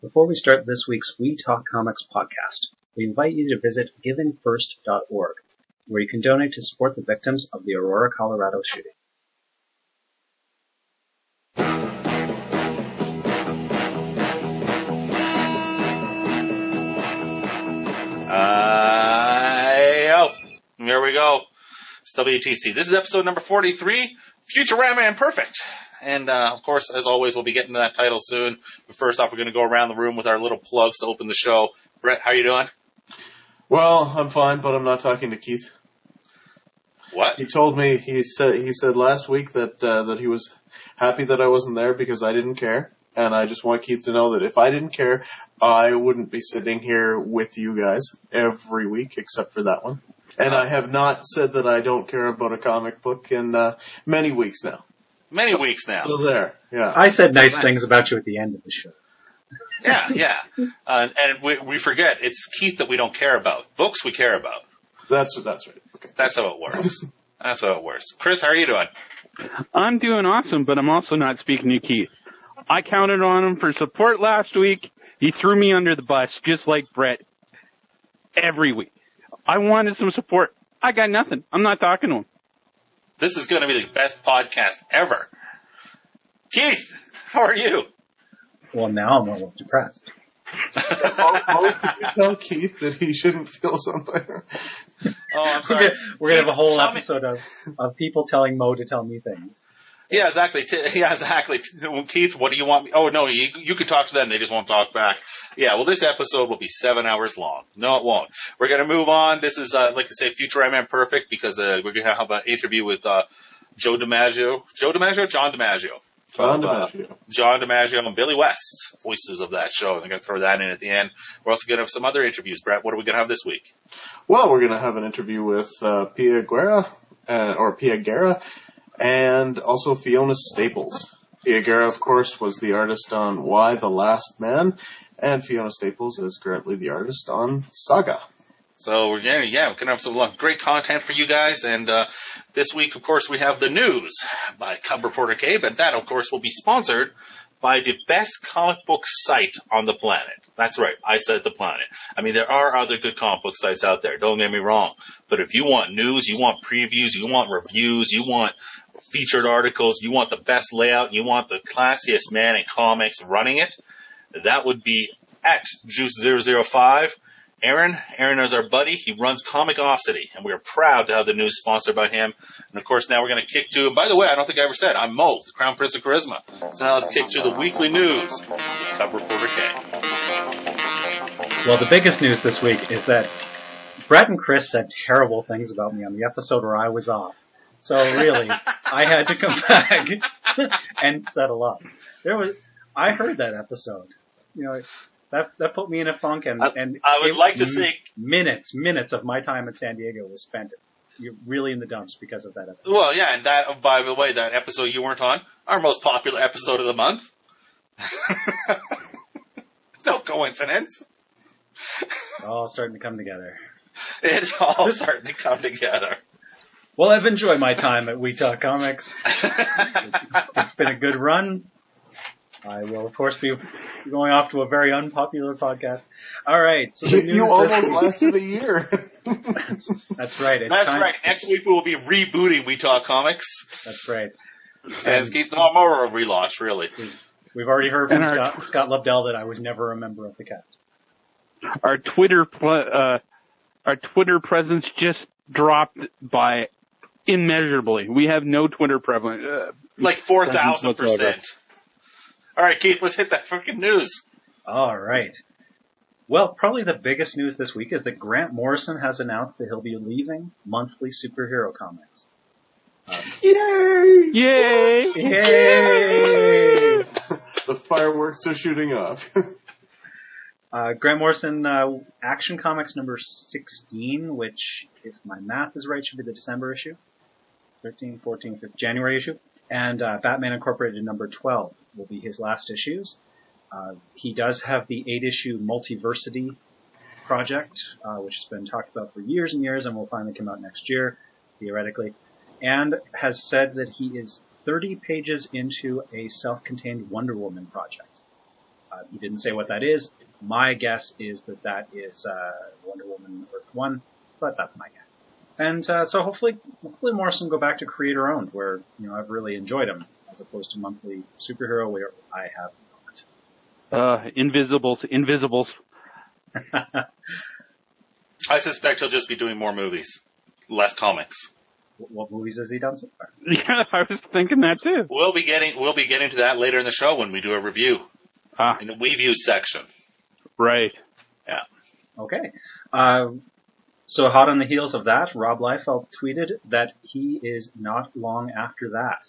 Before we start this week's We Talk Comics podcast, we invite you to visit givingfirst.org, where you can donate to support the victims of the Aurora, Colorado shooting. Here we go. It's WTC. This is episode number 43, Futurama Imperfect. And, of course, as always, we'll be getting to that title soon. But first off, we're going to go around the room with our little plugs to open the show. Brett, how are you doing? Well, I'm fine, but I'm not talking to Keith. What? He told me, he said last week that he was happy that I wasn't there because I didn't care. And I just want Keith to know that if I didn't care, I wouldn't be sitting here with you guys every week, except for that one. And I have not said that I don't care about a comic book in many weeks now. Many weeks now. So there, yeah. I said nice things about you at the end of the show. Yeah. And we forget, it's Keith that we don't care about. Books we care about. That's right. Okay. That's how it works. Chris, how are you doing? I'm doing awesome, but I'm also not speaking to Keith. I counted on him for support last week. He threw me under the bus, just like Brett, every week. I wanted some support. I got nothing. I'm not talking to him. This is going to be the best podcast ever. Keith, how are you? Well, now I'm a little depressed. How can you tell Keith that he shouldn't feel something? Oh, I'm sorry. We're going to have a whole episode of people telling Mo to tell me things. Yeah, exactly. Keith, what do you want me? Oh, no, you can talk to them. They just won't talk back. Yeah, well, this episode will be 7 hours long. No, it won't. We're going to move on. This is, like I say, Futurama Imperfect, because we're going to have an interview with John DiMaggio. John DiMaggio and Billy West, voices of that show. I'm going to throw that in at the end. We're also going to have some other interviews. Brett, what are we going to have this week? Well, we're going to have an interview with Pia Guerra, and also Fiona Staples. Pia Guerra, of course, was the artist on Y, The Last Man, and Fiona Staples is currently the artist on Saga. So we're going to have some great content for you guys, and this week, of course, we have the news by Cub Reporter Cabe, and that, of course, will be sponsored by the best comic book site on the planet. That's right, I said the planet. I mean, there are other good comic book sites out there, don't get me wrong, but if you want news, you want previews, you want reviews, you want featured articles, you want the best layout, you want the classiest man in comics running it, that would be at Juice005. Aaron is our buddy. He runs Comicosity, and we are proud to have the news sponsored by him. And, of course, now we're going to kick to, and by the way, I don't think I ever said, I'm Mo, the Crown Prince of Charisma. So now let's kick to the weekly news. Cub Reporter K. Well, the biggest news this week is that Brett and Chris said terrible things about me on the episode where I was off. So really, I had to come back and settle up. I heard that episode. You know, that put me in a funk, and I would like to see minutes of my time in San Diego was spent really in the dumps because of that episode. Well, yeah, and that, by the way, that episode you weren't on, our most popular episode of the month. No coincidence. It's all starting to come together. It's all starting to come together. Well, I've enjoyed my time at We Talk Comics. It's been a good run. I will, of course, be going off to a very unpopular podcast. All right. So you almost lasted a year. That's right. That's right. Next week we will be rebooting We Talk Comics. That's right. And Keith more of a relaunch, really. We've already heard from Scott Lobdell that I was never a member of the cast. Our Twitter presence just dropped by immeasurably. We have no Twitter prevalence. Like 4,000%. All right, Keith, let's hit that freaking news. All right. Well, probably the biggest news this week is that Grant Morrison has announced that he'll be leaving monthly superhero comics. Yay! Yay! Yay! The fireworks are shooting off. Grant Morrison, Action Comics number 16, which, if my math is right, should be the December issue. 13, 14, 15, January issue. And Batman Incorporated number 12 will be his last issues. He does have the 8-issue Multiversity project, which has been talked about for years and years and will finally come out next year, theoretically, and has said that he is 30 pages into a self-contained Wonder Woman project. He didn't say what that is. My guess is that is Wonder Woman Earth 1, but that's my guess. And so hopefully Morrison will go back to creator-owned, where I've really enjoyed him, as opposed to monthly superhero, where I have not. Invisibles. I suspect he'll just be doing more movies, less comics. What movies has he done so far? Yeah, I was thinking that too. We'll be getting to that later in the show when we do a review in the Review section. Right. Yeah. Okay. So hot on the heels of that, Rob Liefeld tweeted that he is not long after that.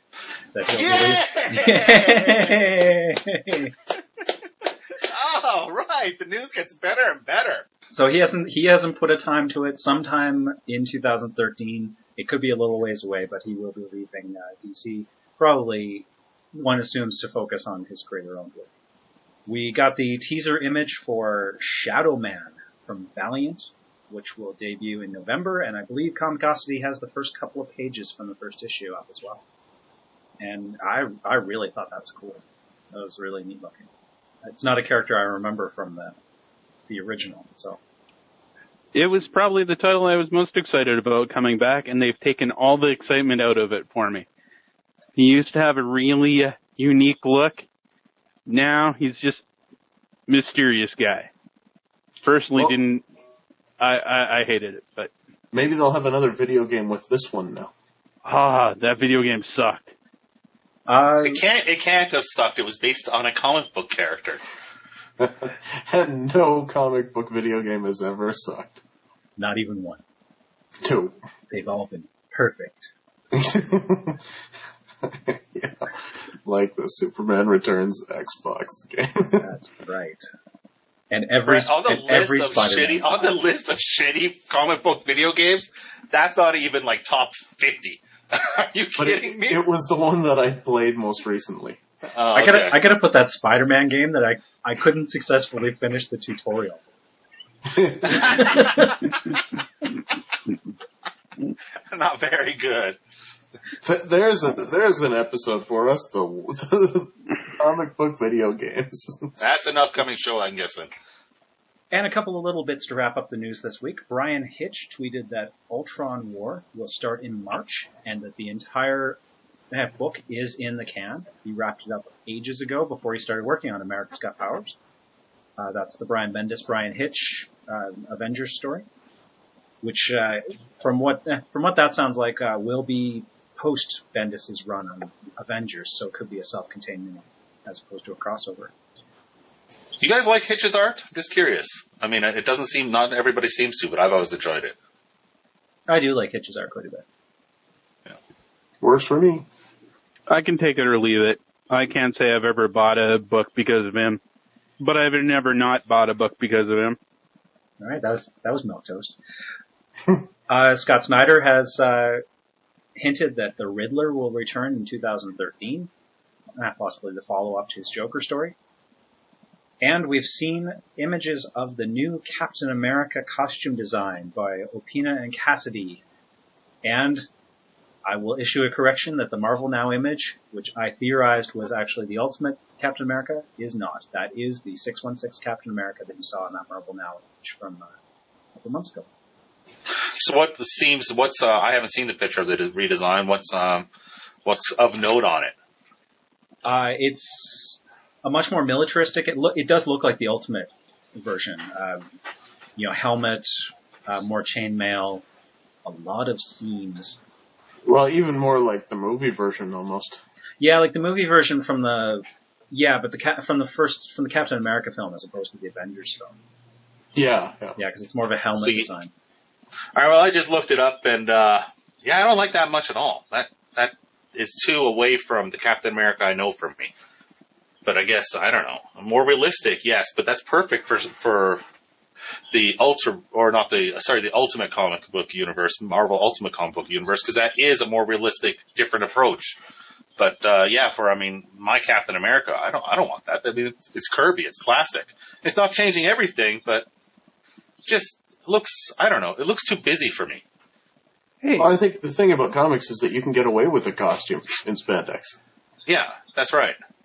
Yay! Oh, right. The news gets better and better. So he hasn't put a time to it. Sometime in 2013. It could be a little ways away, but he will be leaving DC. Probably, one assumes, to focus on his creator-owned work. We got the teaser image for Shadow Man from Valiant, which will debut in November, and I believe Comicosity has the first couple of pages from the first issue up as well. And I really thought that was cool. That was really neat looking. It's not a character I remember from the original, so. It was probably the title I was most excited about coming back, and they've taken all the excitement out of it for me. He used to have a really unique look. Now he's just mysterious guy. Personally, I hated it, but maybe they'll have another video game with this one now. That video game sucked. It can't have sucked. It was based on a comic book character. And no comic book video game has ever sucked. Not even one. No. They've all been perfect. Yeah. Like the Superman Returns Xbox game. That's right. And every on the list of shitty comic book video games, that's not even like top 50. Are you kidding me? It was the one that I played most recently. I gotta put that Spider-Man game that I couldn't successfully finish the tutorial. Not very good. There's an episode for us, the comic book video games. That's an upcoming show, I'm guessing. And a couple of little bits to wrap up the news this week. Brian Hitch tweeted that Ultron War will start in March, and that the entire book is in the can. He wrapped it up ages ago before he started working on America's Got Powers. That's the Brian Bendis, Brian Hitch Avengers story, which from what that sounds like will be post Bendis's run on Avengers, so it could be a self-contained as opposed to a crossover. You guys like Hitch's art? I'm just curious. I mean, it doesn't seem, not everybody seems to, but I've always enjoyed it. I do like Hitch's art quite a bit. Yeah. Works for me. I can take it or leave it. I can't say I've ever bought a book because of him, but I've never not bought a book because of him. All right, that was milquetoast. Scott Snyder has hinted that the Riddler will return in 2013, possibly the follow-up to his Joker story. And we've seen images of the new Captain America costume design by Opina and Cassidy. And I will issue a correction that the Marvel Now image, which I theorized was actually the Ultimate Captain America, is not. That is the 616 Captain America that you saw in that Marvel Now image from a couple months ago. So I haven't seen the picture of the redesign. What's of note on it? It's a much more militaristic. It does look like the Ultimate version. Helmet, more chainmail, a lot of seams. Well, even more like the movie version almost. Yeah, like the movie version from the from the Captain America film as opposed to the Avengers film. Yeah. Yeah, because it's more of a helmet design. All right, well, I just looked it up, and I don't like that much at all. That is too away from the Captain America I know from me. But I guess, I don't know, more realistic, yes, but that's perfect for the Ultimate comic book universe, Marvel Ultimate comic book universe, because that is a more realistic, different approach. But my Captain America, I don't want that. I mean, it's Kirby, it's classic. It's not changing everything, but just looks, I don't know, it looks too busy for me. Hey. Well, I think the thing about comics is that you can get away with a costume in spandex. Yeah, that's right.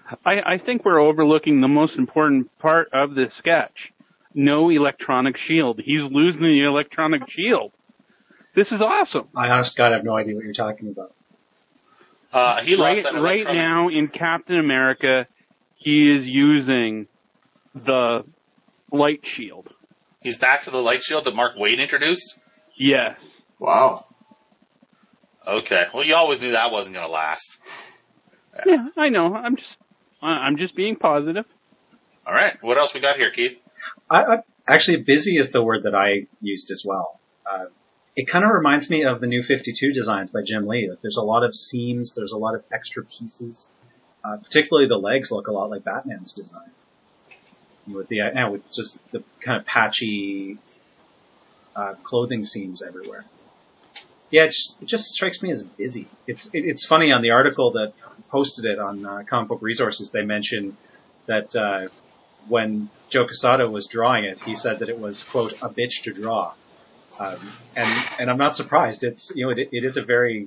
I think we're overlooking the most important part of this sketch. No electronic shield. He's losing the electronic shield. This is awesome. I honest God have no idea what you're talking about. He lost that Right now in Captain America, he is using the light shield. He's back to the light shield that Mark Waid introduced? Yes. Wow. Okay. Well, you always knew that wasn't going to last. Yeah, I know. I'm just being positive. All right. What else we got here, Keith? Actually, busy is the word that I used as well. It kind of reminds me of the New 52 designs by Jim Lee. There's a lot of seams, there's a lot of extra pieces. Particularly the legs look a lot like Batman's design. With just the kind of patchy clothing seams everywhere. Yeah, it just strikes me as busy. It's funny, on the article that posted it on Comic Book Resources, they mentioned that when Joe Quesada was drawing it, he said that it was, quote, a bitch to draw. And I'm not surprised. It is a very,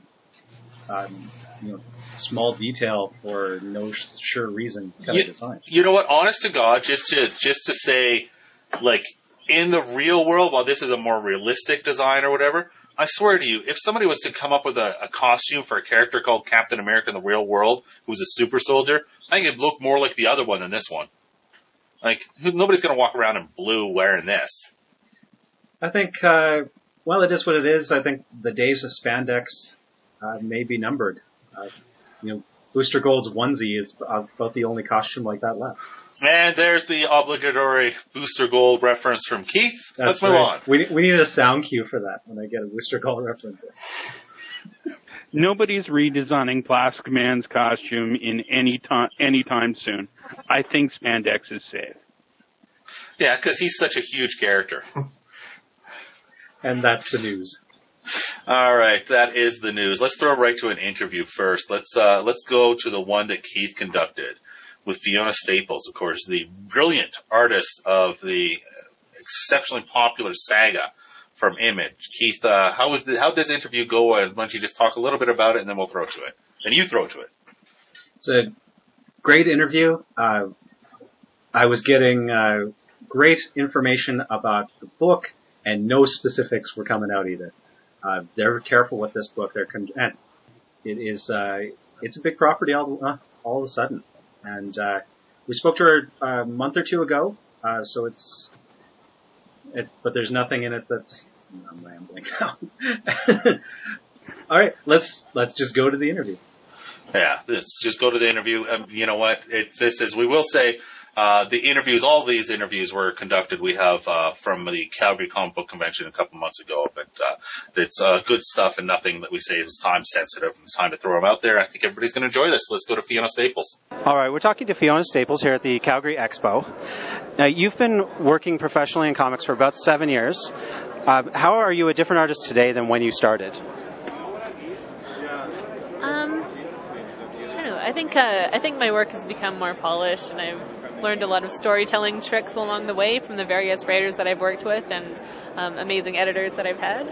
small detail for no sure reason kind of design. You know what? Honest to God, just to say, like, in the real world, while this is a more realistic design or whatever, I swear to you, if somebody was to come up with a costume for a character called Captain America in the real world, who's a super soldier, I think it'd look more like the other one than this one. Like, nobody's going to walk around in blue wearing this. I think, it is what it is. I think the days of spandex may be numbered. Booster Gold's onesie is about the only costume like that left. And there's the obligatory Booster Gold reference from Keith. Let's move on. We need a sound cue for that when I get a Booster Gold reference. Nobody's redesigning Plastic Man's costume in anytime soon. I think spandex is safe. Yeah, because he's such a huge character. And that's the news. All right, that is the news. Let's throw right to an interview first. Let's go to the one that Keith conducted with Fiona Staples, of course, the brilliant artist of the exceptionally popular saga from Image. Keith, how'd this interview go? Why don't you just talk a little bit about it, and then we'll throw to it. And you throw to it. It's a great interview. I was getting great information about the book, and no specifics were coming out either. They're careful with this book. It's a big property all of a sudden. And we spoke to her a month or two ago, but there's nothing in it that's... I'm rambling now. All right, let's just go to the interview. Yeah, let's just go to the interview. You know what? We will say, all these interviews were conducted. We have from the Calgary Comic Book Convention a couple months ago, but it's good stuff and nothing that we say is time sensitive. It's time to throw them out there. I think everybody's going to enjoy this. Let's go to Fiona Staples. All right, we're talking to Fiona Staples here at the Calgary Expo. Now, you've been working professionally in comics for about 7 years. How are you a different artist today than when you started? I don't know. I think my work has become more polished, and I've learned a lot of storytelling tricks along the way from the various writers that I've worked with and amazing editors that I've had.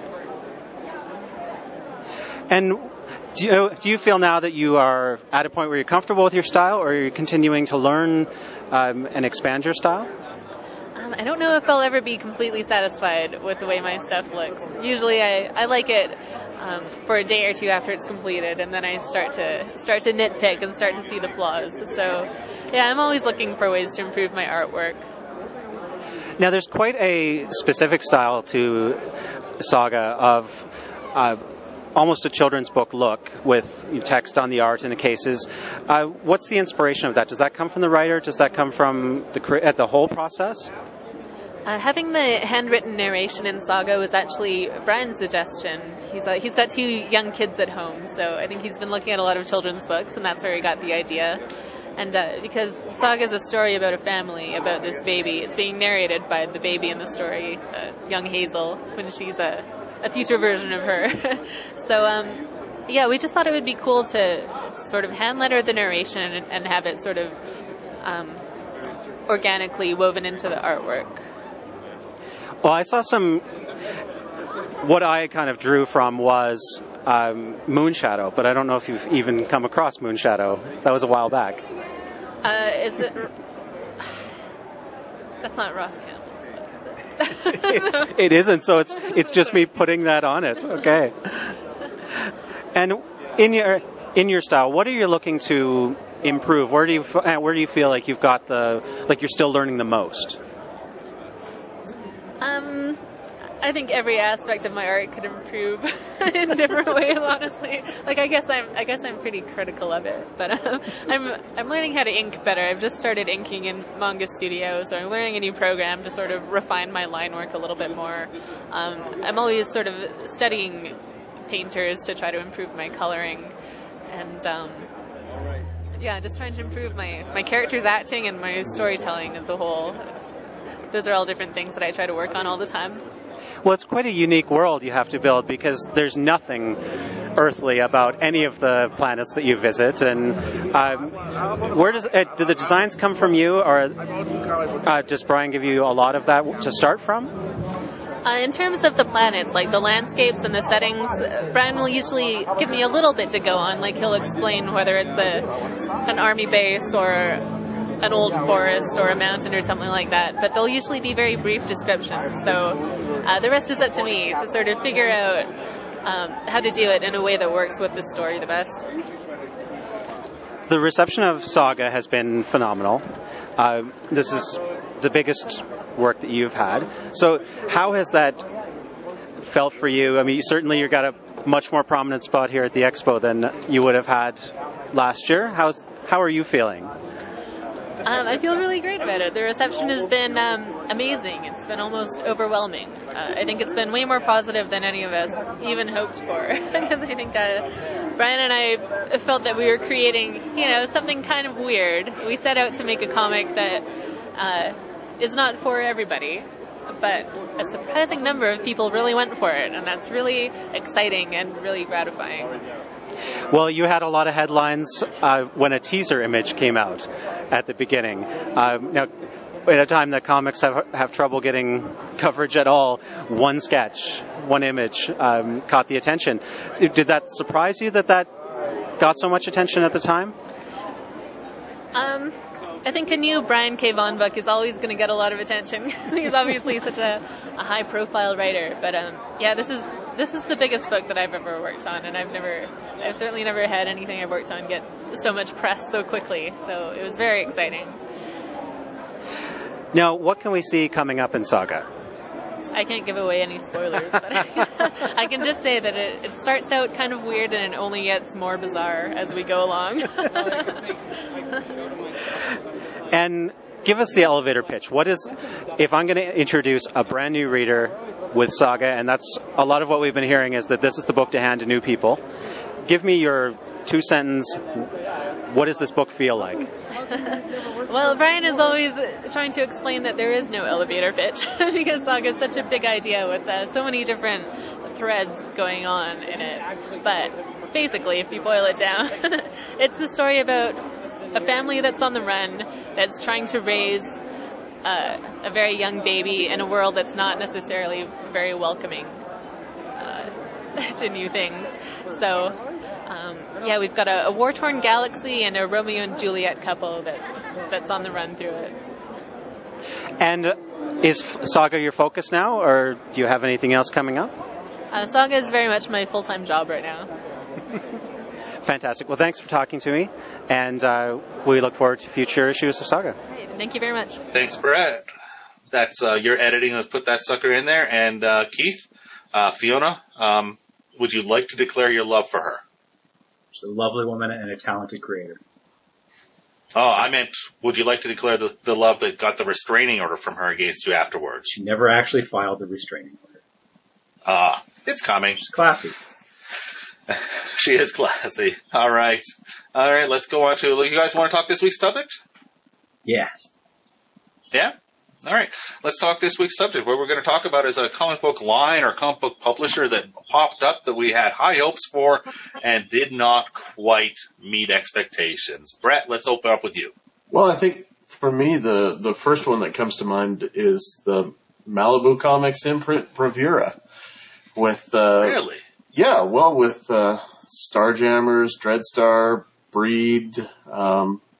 And do you feel now that you are at a point where you're comfortable with your style, or are you continuing to learn and expand your style? I don't know if I'll ever be completely satisfied with the way my stuff looks. Usually I like it for a day or two after it's completed, and then I start to nitpick and start to see the flaws. So, yeah, I'm always looking for ways to improve my artwork. Now, there's quite a specific style to Saga of almost a children's book look with text on the art in the cases. What's the inspiration of that? Does that come from the writer? Does that come from the whole process? Having the handwritten narration in Saga was actually Brian's suggestion. He's got 2 young kids at home, so I think he's been looking at a lot of children's books, and that's where he got the idea. And because Saga is a story about a family, about this baby, it's being narrated by the baby in the story, young Hazel, when she's a future version of her. So, we just thought it would be cool to sort of hand letter the narration and have it sort of organically woven into the artwork. Well, I saw what I kind of drew from was Moonshadow, but I don't know if you've even come across Moonshadow. That was a while back. Is it? That's not Ross Campbell's book, is it? It isn't, so it's just me putting that on it. Okay. And in your style, what are you looking to improve? Where do you feel like you've got you're still learning the most? I think every aspect of my art could improve in different ways. Honestly, I guess I'm pretty critical of it, but I'm learning how to ink better. I've just started inking in Manga Studio, so I'm learning a new program to sort of refine my line work a little bit more. I'm always sort of studying painters to try to improve my coloring, and just trying to improve my characters' acting and my storytelling as a whole. Those are all different things that I try to work on all the time. Well, it's quite a unique world you have to build because there's nothing earthly about any of the planets that you visit. And where do the designs come from you, or does Brian give you a lot of that to start from? In terms of the planets, like the landscapes and the settings, Brian will usually give me a little bit to go on. Like he'll explain whether it's an army base or an old forest or a mountain or something like that, but they'll usually be very brief descriptions. So the rest is up to me to sort of figure out how to do it in a way that works with the story the best. The reception of Saga has been phenomenal. This is the biggest work that you've had. So how has that felt for you? I mean, you've got a much more prominent spot here at the Expo than you would have had last year. How are you feeling? I feel really great about it. The reception has been amazing. It's been almost overwhelming. I think it's been way more positive than any of us even hoped for. Because I think Brian and I felt that we were creating, something kind of weird. We set out to make a comic that is not for everybody, but a surprising number of people really went for it, and that's really exciting and really gratifying. Well, you had a lot of headlines when a teaser image came out at the beginning. Now, at a time that comics have trouble getting coverage at all, one sketch, one image caught the attention. Did that surprise you that got so much attention at the time? I think a new Brian K. Vaughan book is always going to get a lot of attention. He's obviously such a high-profile writer. But this is the biggest book that I've ever worked on, and I've certainly never had anything I've worked on get so much press so quickly. So it was very exciting. Now, what can we see coming up in Saga? I can't give away any spoilers, but I can just say that it starts out kind of weird and it only gets more bizarre as we go along. And give us the elevator pitch. If I'm going to introduce a brand new reader with Saga, and that's a lot of what we've been hearing is that this is the book to hand to new people. Give me your 2-sentence, what does this book feel like? Well, Brian is always trying to explain that there is no elevator pitch because Saga is such a big idea with so many different threads going on in it. But basically, if you boil it down, it's the story about a family that's on the run, that's trying to raise a very young baby in a world that's not necessarily very welcoming to new things. So, we've got a war-torn galaxy and a Romeo and Juliet couple that's on the run through it. And is Saga your focus now, or do you have anything else coming up? Saga is very much my full-time job right now. Fantastic. Well, thanks for talking to me, and we look forward to future issues of Saga. Great. Thank you very much. Thanks, Brett. That's your editing. Let's put that sucker in there. And Keith, Fiona, would you like to declare your love for her? She's a lovely woman and a talented creator. Oh, I meant, would you like to declare the love that got the restraining order from her against you afterwards? She never actually filed the restraining order. It's coming. She's classy. She is classy. All right, let's go on to, you guys want to talk this week's subject? Yes. Yeah? All right, let's talk this week's subject. What we're going to talk about is a comic book line or comic book publisher that popped up that we had high hopes for and did not quite meet expectations. Brett, let's open up with you. Well, I think for me, the first one that comes to mind is the Malibu Comics imprint Bravura. Really? Yeah, well, with Starjammers, Dreadstar, Breed, but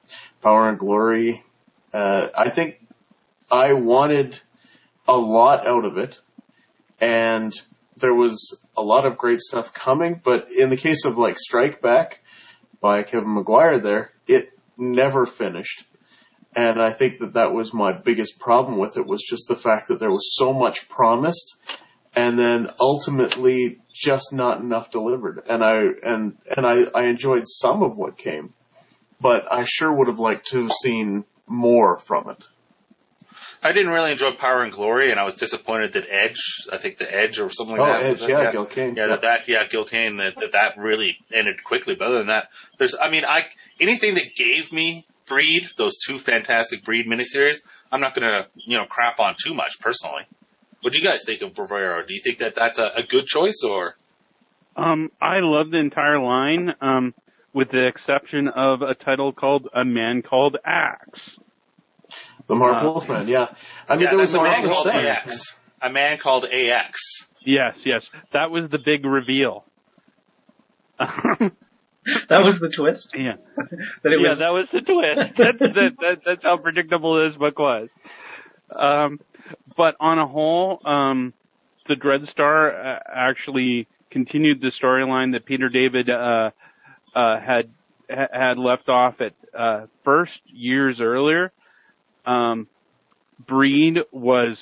Power and Glory. I think I wanted a lot out of it, and there was a lot of great stuff coming, but in the case of like Strike Back by Kevin Maguire there, it never finished. And I think that was my biggest problem with it, was just the fact that there was so much promised, and then ultimately just not enough delivered. And I enjoyed some of what came, but I sure would have liked to have seen more from it. I didn't really enjoy Power and Glory, and I was disappointed that Edge, I think the Edge or something like that. Edge, yeah, Gil Kane. Gil Kane, that really ended quickly. But other than that, anything that gave me Breed, those two fantastic Breed miniseries, I'm not going to, crap on too much personally. What do you guys think of Bravero? Do you think that that's a good choice, or? I love the entire line, with the exception of a title called A Man Called Axe. The Mark Wolfman, yeah. I mean, there was a lot of AX. A Man Called AX. Yes. That was the big reveal. That was the twist? Yeah. That was the twist. That's how predictable this book was. But on a whole, the Dreadstar actually continued the storyline that Peter David had left off at first years earlier. Breed was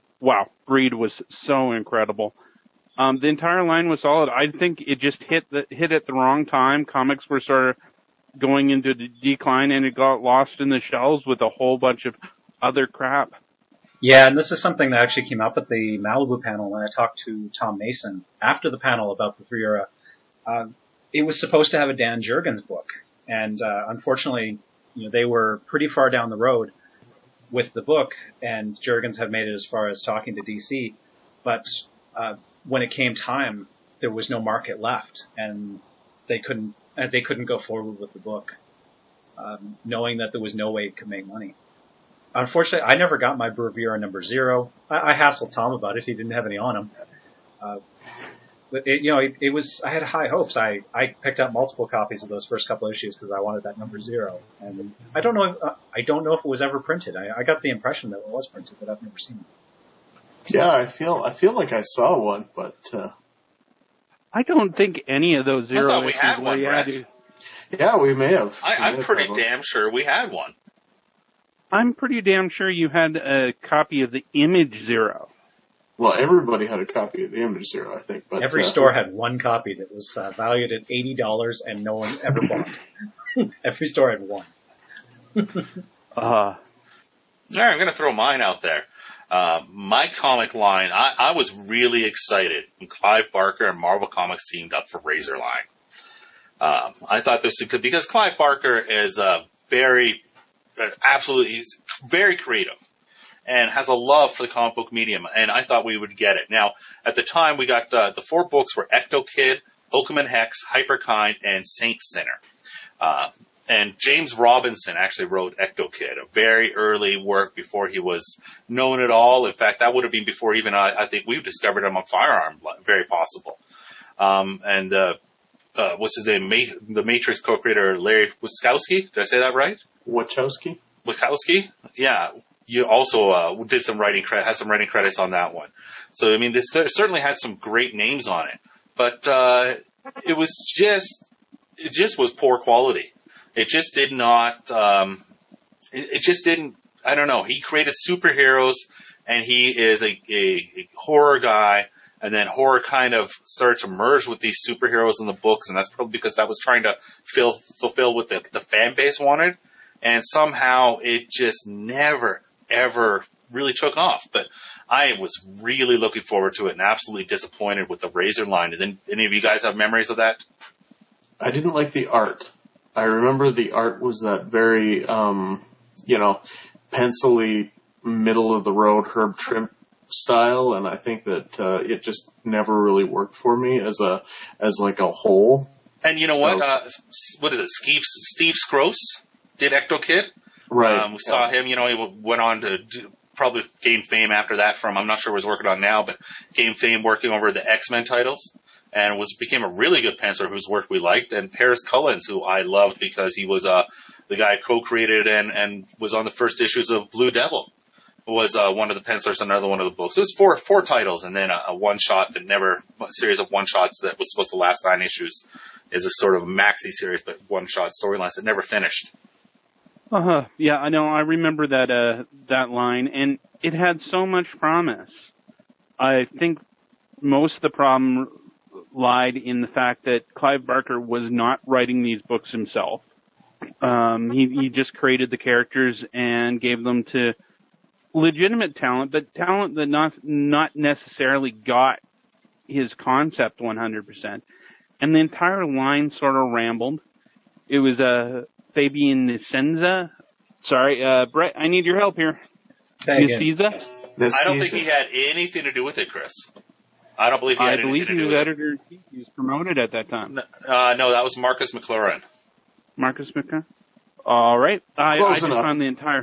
so incredible. The entire line was solid. I think it just hit at the wrong time. Comics were sort of going into decline, and it got lost in the shelves with a whole bunch of other crap. Yeah, and this is something that actually came up at the Malibu panel when I talked to Tom Mason after the panel about the Three Era. It was supposed to have a Dan Jurgens book, and unfortunately, they were pretty far down the road with the book, and Jurgens had made it as far as talking to DC, but when it came time, there was no market left, and they couldn't go forward with the book, knowing that there was no way it could make money. Unfortunately, I never got my Bravura number 0. I hassled Tom about it. He didn't have any on him. But it was, I had high hopes. I picked up multiple copies of those first couple issues because I wanted that number 0. And I don't know if it was ever printed. I got the impression that it was printed, but I've never seen it. Yeah, I feel like I saw one, but I don't think any of those 0 I thought we had one, Brett. Yeah, we may have. I'm pretty damn sure we had one. I'm pretty damn sure you had a copy of the Image 0. Well, everybody had a copy of the Image 0, I think. But every store had one copy that was valued at $80 and no one ever bought. Every store had one. All right, I'm going to throw mine out there. My comic line, I was really excited when Clive Barker and Marvel Comics teamed up for Razorline. I thought this could, because Clive Barker is he's very creative and has a love for the comic book medium, and I thought we would get it. Now, at the time, we got the 4 books were Ecto Kid, Pokemon Hex, Hyperkind, and Saint Sinner. And James Robinson actually wrote Ecto Kid, a very early work before he was known at all. In fact, that would have been before even I think we discovered him on Firearm, very possible. What's his name? The Matrix co-creator Larry Wiskowski. Did I say that right? Wachowski? Yeah. You also did some writing has some writing credits on that one. So, I mean, this certainly had some great names on it. But it just was poor quality. It just did not, it just didn't, I don't know. He created superheroes, and he is a horror guy, and then horror kind of started to merge with these superheroes in the books, and that's probably because that was trying to fulfill what the fan base wanted, and somehow it just never, ever really took off. But I was really looking forward to it and absolutely disappointed with the Razorline. Does any of you guys have memories of that? I didn't like the art. I remember the art was that very, pencil-y, middle-of-the-road Herb Trimp style, and I think that it just never really worked for me as a whole. And you know what is it? Steve Scrose did Ecto Kid. Right. We saw him. He went on to probably gain fame after that from, I'm not sure what he's working on now, but gained fame working over the X-Men titles. And became a really good penciler whose work we liked. And Paris Cullins, who I loved because he was the guy co-created and was on the first issues of Blue Devil. Was one of the pencilers on another one of the books. It was four titles, and then a one-shot a series of one-shots that was supposed to last 9 issues is a sort of maxi series, but one-shot storylines that never finished. Yeah, I know. I remember that line, and it had so much promise. I think most of the problem lied in the fact that Clive Barker was not writing these books himself. He just created the characters and gave them to legitimate talent, but talent that not necessarily got his concept 100%. And the entire line sort of rambled. It was Fabian Nicieza. Sorry, Brett, I need your help here. Nicieza? I don't think he had anything to do with it, Chris. I don't believe he had anything to do with it. I believe he was editor-in-chief. He was promoted at that time. No, that was Marcus McLaren. Marcus McLaren? All right. I just enough. found the entire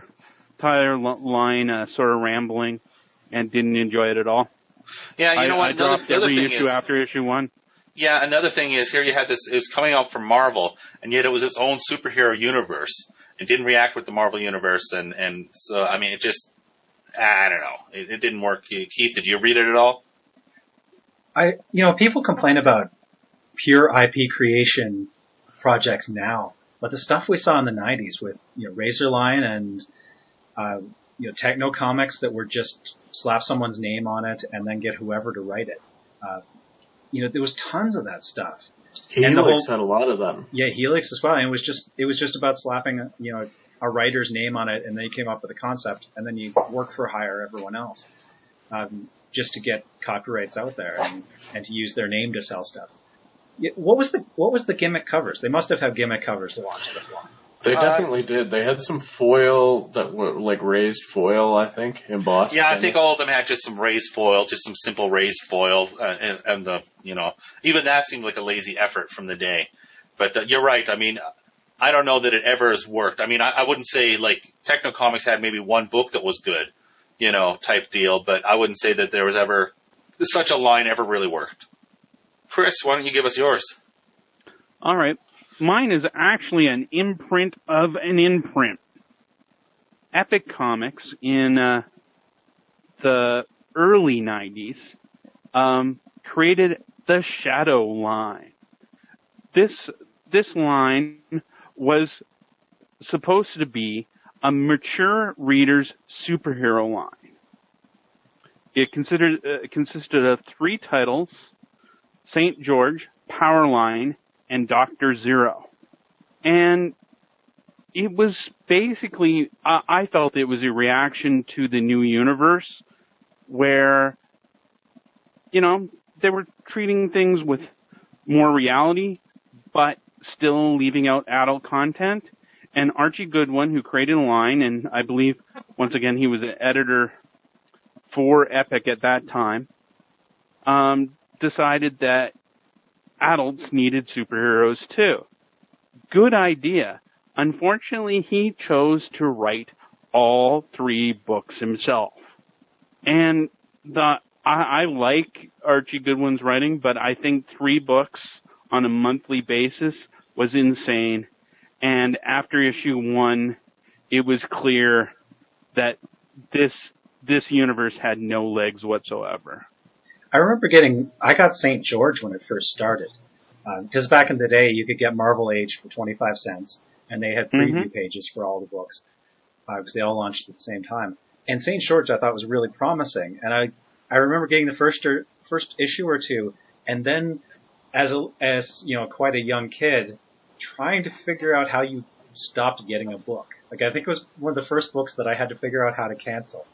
line sort of rambling and didn't enjoy it at all. Yeah, you know what? I dropped every issue after issue 1. Yeah, another thing is here you had this is coming out from Marvel, and yet it was its own superhero universe. It didn't react with the Marvel universe, and so I mean, it just I don't know, it didn't work. Keith, did you read it at all? People complain about pure IP creation projects now, but the stuff we saw in the '90s with Razorline and Techno Comics that were just slap someone's name on it and then get whoever to write it. There was tons of that stuff. Helix had a lot of them. Yeah, Helix as well. And it was just about slapping a writer's name on it, and then you came up with a concept, and then you work for hire everyone else, just to get copyrights out there and to use their name to sell stuff. What was the gimmick covers? They must have had gimmick covers to launch this long. They definitely did. They had some foil that were like raised foil, I think, embossed. Yeah, I think all of them had just some raised foil, just some simple raised foil, and the even that seemed like a lazy effort from the day. But you're right. I mean, I don't know that it ever has worked. I mean, I wouldn't say like Techno Comics had maybe one book that was good, type deal. But I wouldn't say that there was ever such a line ever really worked. Chris, why don't you give us yours? All right. Mine is actually an imprint of an imprint. Epic Comics in the early 90s created the Shadow line. This line was supposed to be a mature reader's superhero line. It consisted of 3 titles: St. George, Powerline, and Dr. Zero. And it was basically, I felt it was a reaction to the new universe where, they were treating things with more reality, but still leaving out adult content. And Archie Goodwin, who created a line, and I believe, once again, he was an editor for Epic at that time, decided that adults needed superheroes too. Good idea. Unfortunately, he chose to write all 3 books himself. And I like Archie Goodwin's writing, but I think 3 books on a monthly basis was insane. And after issue 1, it was clear that this universe had no legs whatsoever. I remember I got St. George when it first started. Because back in the day, you could get Marvel Age for 25 cents, and they had preview pages for all the books, because they all launched at the same time. And St. George I thought was really promising, and I remember getting the first issue or 2, and then as quite a young kid, trying to figure out how you stopped getting a book. Like, I think it was one of the first books that I had to figure out how to cancel.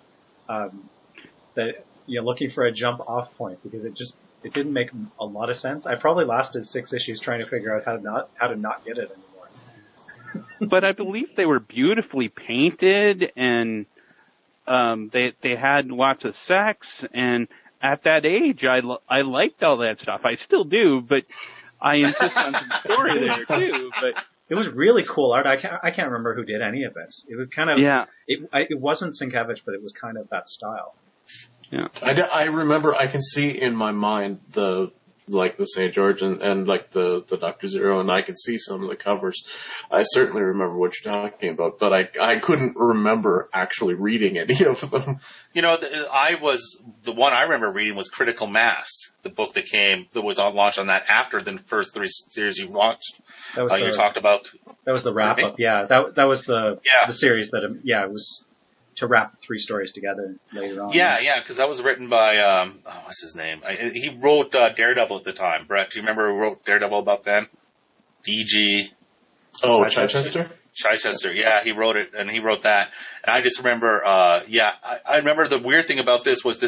Looking for a jump off point, because it didn't make a lot of sense. I probably lasted 6 issues trying to figure out how to not get it anymore. But I believe they were beautifully painted, and they had lots of sex, and at that age, I liked all that stuff. I still do, but I insist on some story there too. But it was really cool art. I can't remember who did any of it. It was kind of It wasn't Sienkiewicz, but it was kind of that style. Yeah. I remember, I can see in my mind the like the St. George and like the Dr. Zero, and I could see some of the covers. I certainly remember what you're talking about, but I couldn't remember actually reading any of them. You know, the one I remember reading was Critical Mass, the book that was on launch on that after the first 3 series you launched. You talked about. That was the wrap up. Yeah, that was the series that it was to wrap 3 stories together later on. Yeah, because that was written by what's his name? He wrote Daredevil at the time. Brett, do you remember who wrote Daredevil about then? D.G. Oh, Chichester? Chichester, yeah, he wrote it, and he wrote that. And I just remember, I remember the weird thing about this was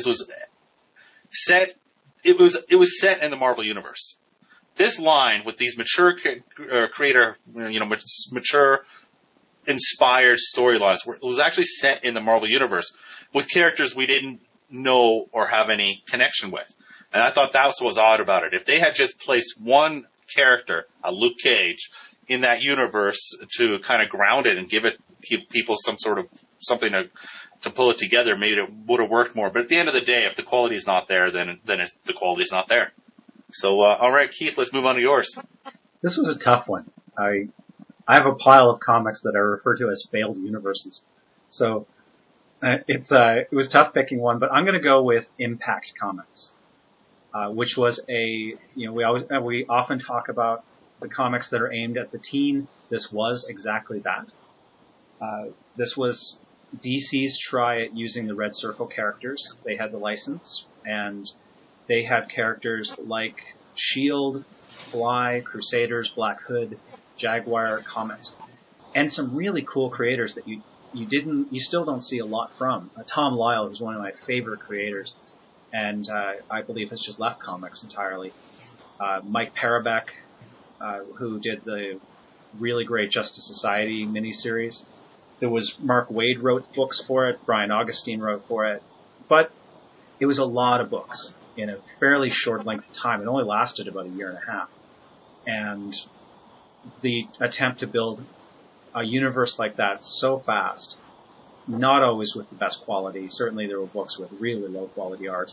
set. It was set in the Marvel Universe. This line with these mature creator, mature inspired storylines was actually set in the Marvel Universe with characters we didn't know or have any connection with. And I thought that was odd about it. If they had just placed one character, Luke Cage, in that universe to kind of ground it and give people some sort of something to pull it together, maybe it would have worked more. But at the end of the day, if the quality's not there, then the quality's not there. So, all right, Keith, let's move on to yours. This was a tough one. I have a pile of comics that I refer to as failed universes. So it was tough picking one, but I'm going to go with Impact Comics, which was we often talk about the comics that are aimed at the teen. This was exactly that. This was DC's try at using the Red Circle characters. They had the license, and they had characters like Shield, Fly, Crusaders, Black Hood, Jaguar, Comet, and some really cool creators that you still don't see a lot from. Tom Lyle is one of my favorite creators, and I believe has just left comics entirely. Mike Parabeck, who did the really great Justice Society miniseries. There was Mark Waid wrote books for it, Brian Augustine wrote for it, but it was a lot of books in a fairly short length of time. It only lasted about a year and a half. And the attempt to build a universe like that so fast, not always with the best quality. Certainly there were books with really low quality art.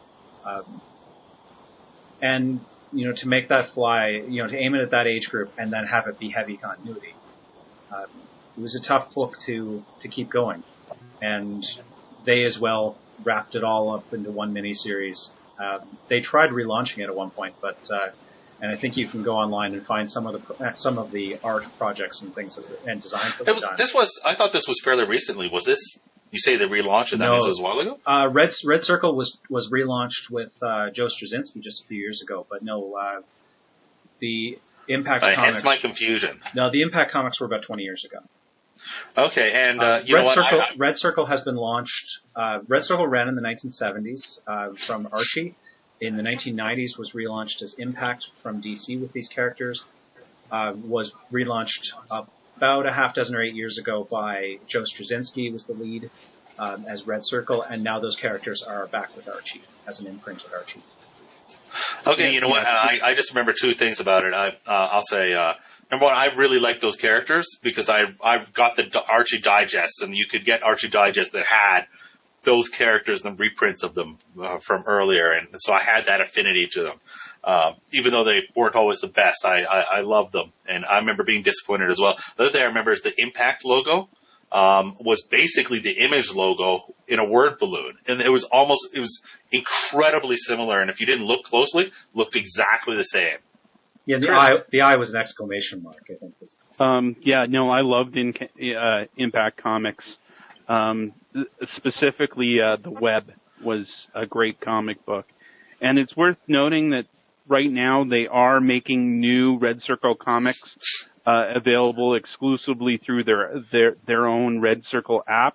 And, to make that fly, to aim it at that age group and then have it be heavy continuity. It was a tough book to keep going. And they as well wrapped it all up into one miniseries. They tried relaunching it at one point, but and I think you can go online and find some of the art projects and things and designs that were done. I thought this was fairly recently. Was this? You say they relaunched it? That means it was a while ago. Red Circle was relaunched with Joe Straczynski just a few years ago, but no, the Impact Comics. Hence my confusion. No, the Impact Comics were about 20 years ago. Okay, and Red Circle has been launched. Red Circle ran in the 1970s from Archie. In the 1990s, was relaunched as Impact from DC with these characters. Was relaunched about a half dozen or 8 years ago by Joe Straczynski, was the lead as Red Circle, and now those characters are back with Archie as an imprint of Archie. Okay, you know what? I just remember 2 things about it. I'll say. Number one, I really like those characters because I've got the Archie Digest, and you could get Archie Digest that had those characters and reprints of them from earlier, and so I had that affinity to them. Even though they weren't always the best, I loved them, and I remember being disappointed as well. The other thing I remember is the Impact logo was basically the Image logo in a word balloon, and it was incredibly similar, and if you didn't look closely, looked exactly the same. Yeah, the eye was an exclamation mark, I think. I loved Impact Comics. Specifically, The Web was a great comic book. And it's worth noting that right now they are making new Red Circle comics available exclusively through their own Red Circle app.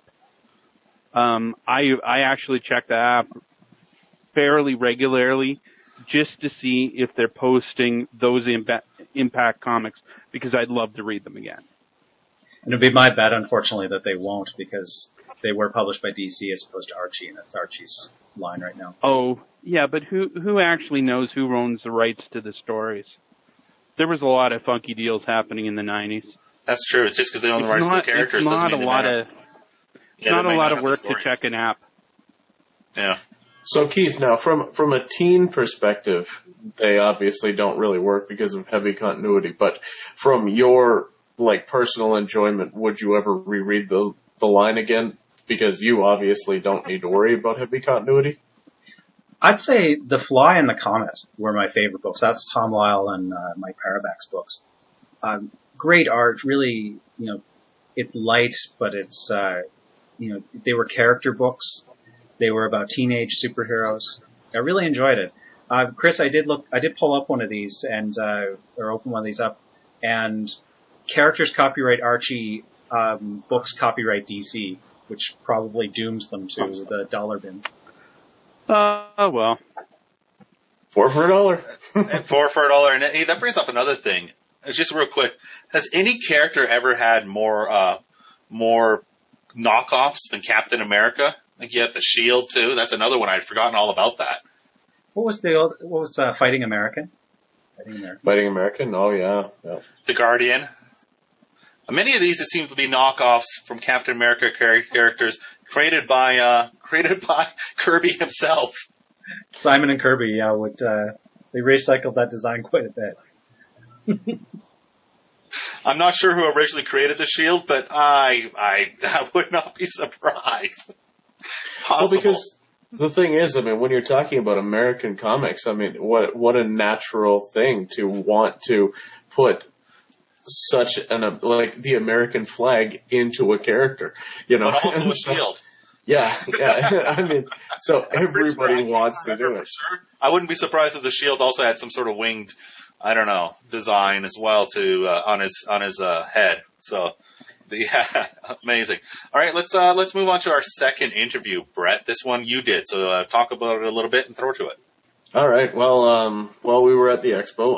I actually check the app fairly regularly just to see if they're posting those Impact comics, because I'd love to read them again. And it'd be my bet, unfortunately, that they won't, because they were published by DC as opposed to Archie, and that's Archie's line right now. Oh, yeah, but who actually knows who owns the rights to the stories? There was a lot of funky deals happening in the 90s. That's true. It's just because they own the rights to the characters doesn't mean they matter. It's not a lot of work to check an app. Yeah. So Keith, now from a teen perspective, they obviously don't really work because of heavy continuity. But from your personal enjoyment, would you ever reread the line again? Because you obviously don't need to worry about heavy continuity. I'd say The Fly and the Comet were my favorite books. That's Tom Lyle and Mike Parabak's books. Great art, really. It's light, but it's they were character books. They were about teenage superheroes. I really enjoyed it. Chris, I did pull up one of these or open one of these up, and characters copyright Archie, books copyright DC, which probably dooms them to the dollar bin. Oh well. 4 for $1. And 4 for $1. And hey, that brings up another thing. Just real quick, has any character ever had more knockoffs than Captain America? Like you had the Shield too. That's another one. I'd forgotten all about that. What was Fighting American? Fighting American? Oh yeah. The Guardian. Many of these, it seems to be knockoffs from Captain America characters created by Kirby himself. Simon and Kirby, they recycled that design quite a bit. I'm not sure who originally created the Shield, but I would not be surprised. Well, because the thing is, when you're talking about American comics, what a natural thing to want to put such the American flag into a character, But also a shield. Yeah. So everybody wants to do it. Sure. I wouldn't be surprised if the Shield also had some sort of winged, design as well on his head. So, yeah, amazing. All right, let's move on to our second interview, Brett. This one you did, so talk about it a little bit and throw to it. All right. Well, we were at the expo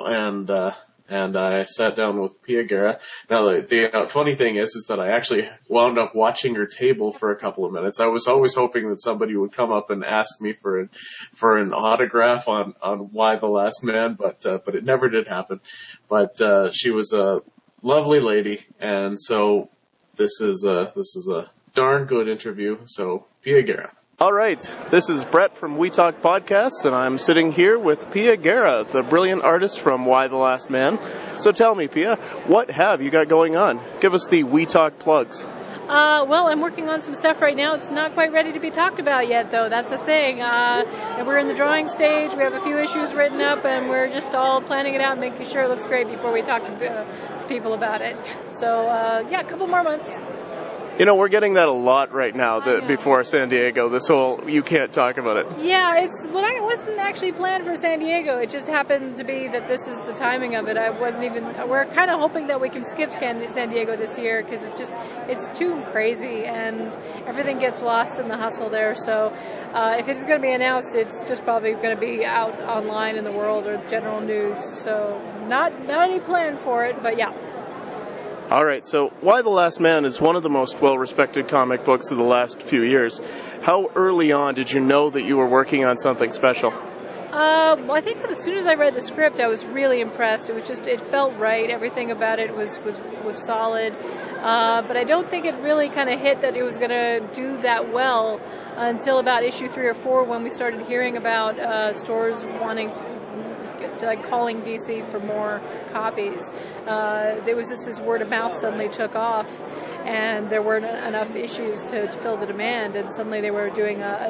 and I sat down with Pia Guerra. Now, the funny thing is that I actually wound up watching her table for a couple of minutes. I was always hoping that somebody would come up and ask me for an autograph on Y the Last Man, but it never did happen. But she was a lovely lady, and so this is a darn good interview. So, Pia Guerra. All right, this is Brett from We Talk Podcasts, and I'm sitting here with Pia Guerra, the brilliant artist from Y the Last Man. So tell me, Pia, what have you got going on? Give us the We Talk plugs. Well, I'm working on some stuff right now. It's not quite ready to be talked about yet, though. That's the thing. And we're in the drawing stage. We have a few issues written up, and we're just all planning it out and making sure it looks great before we talk to people about it. So, a couple more months. We're getting that a lot right now before San Diego, this whole you can't talk about it. Yeah, it wasn't actually planned for San Diego. It just happened to be that this is the timing of it. We're kind of hoping that we can skip San Diego this year because it's too crazy and everything gets lost in the hustle there. So if it's going to be announced, it's just probably going to be out online in the world or general news. So not any plan for it, but yeah. All right, so Y the Last Man is one of the most well-respected comic books of the last few years. How early on did you know that you were working on something special? I think that as soon as I read the script, I was really impressed. It felt right. Everything about it was solid. But I don't think it really kind of hit that it was going to do that well until about issue 3 or 4 when we started hearing about stores wanting to calling DC for more copies. There was just this word of mouth suddenly took off, and there weren't enough issues to fill the demand, and suddenly they were doing a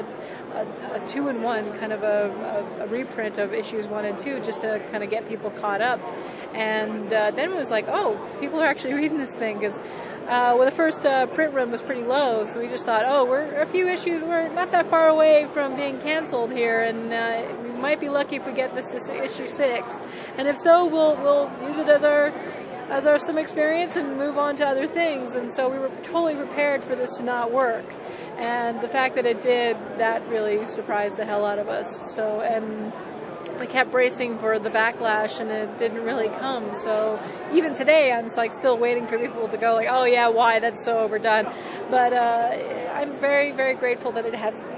2-in-1 kind of a reprint of issues 1 and 2 just to kind of get people caught up. And then it was like, oh, people are actually reading this thing, because the first print run was pretty low, so we just thought, we're a few issues, we're not that far away from being canceled here, and we might be lucky if we get this to issue 6. And if so, we'll use it as our some experience and move on to other things. And so we were totally prepared for this to not work. And the fact that it did, that really surprised the hell out of us. So, and we kept bracing for the backlash, and it didn't really come. So even today, I'm just still waiting for people to go oh yeah, why? That's so overdone. But I'm very, very grateful that it hasn't.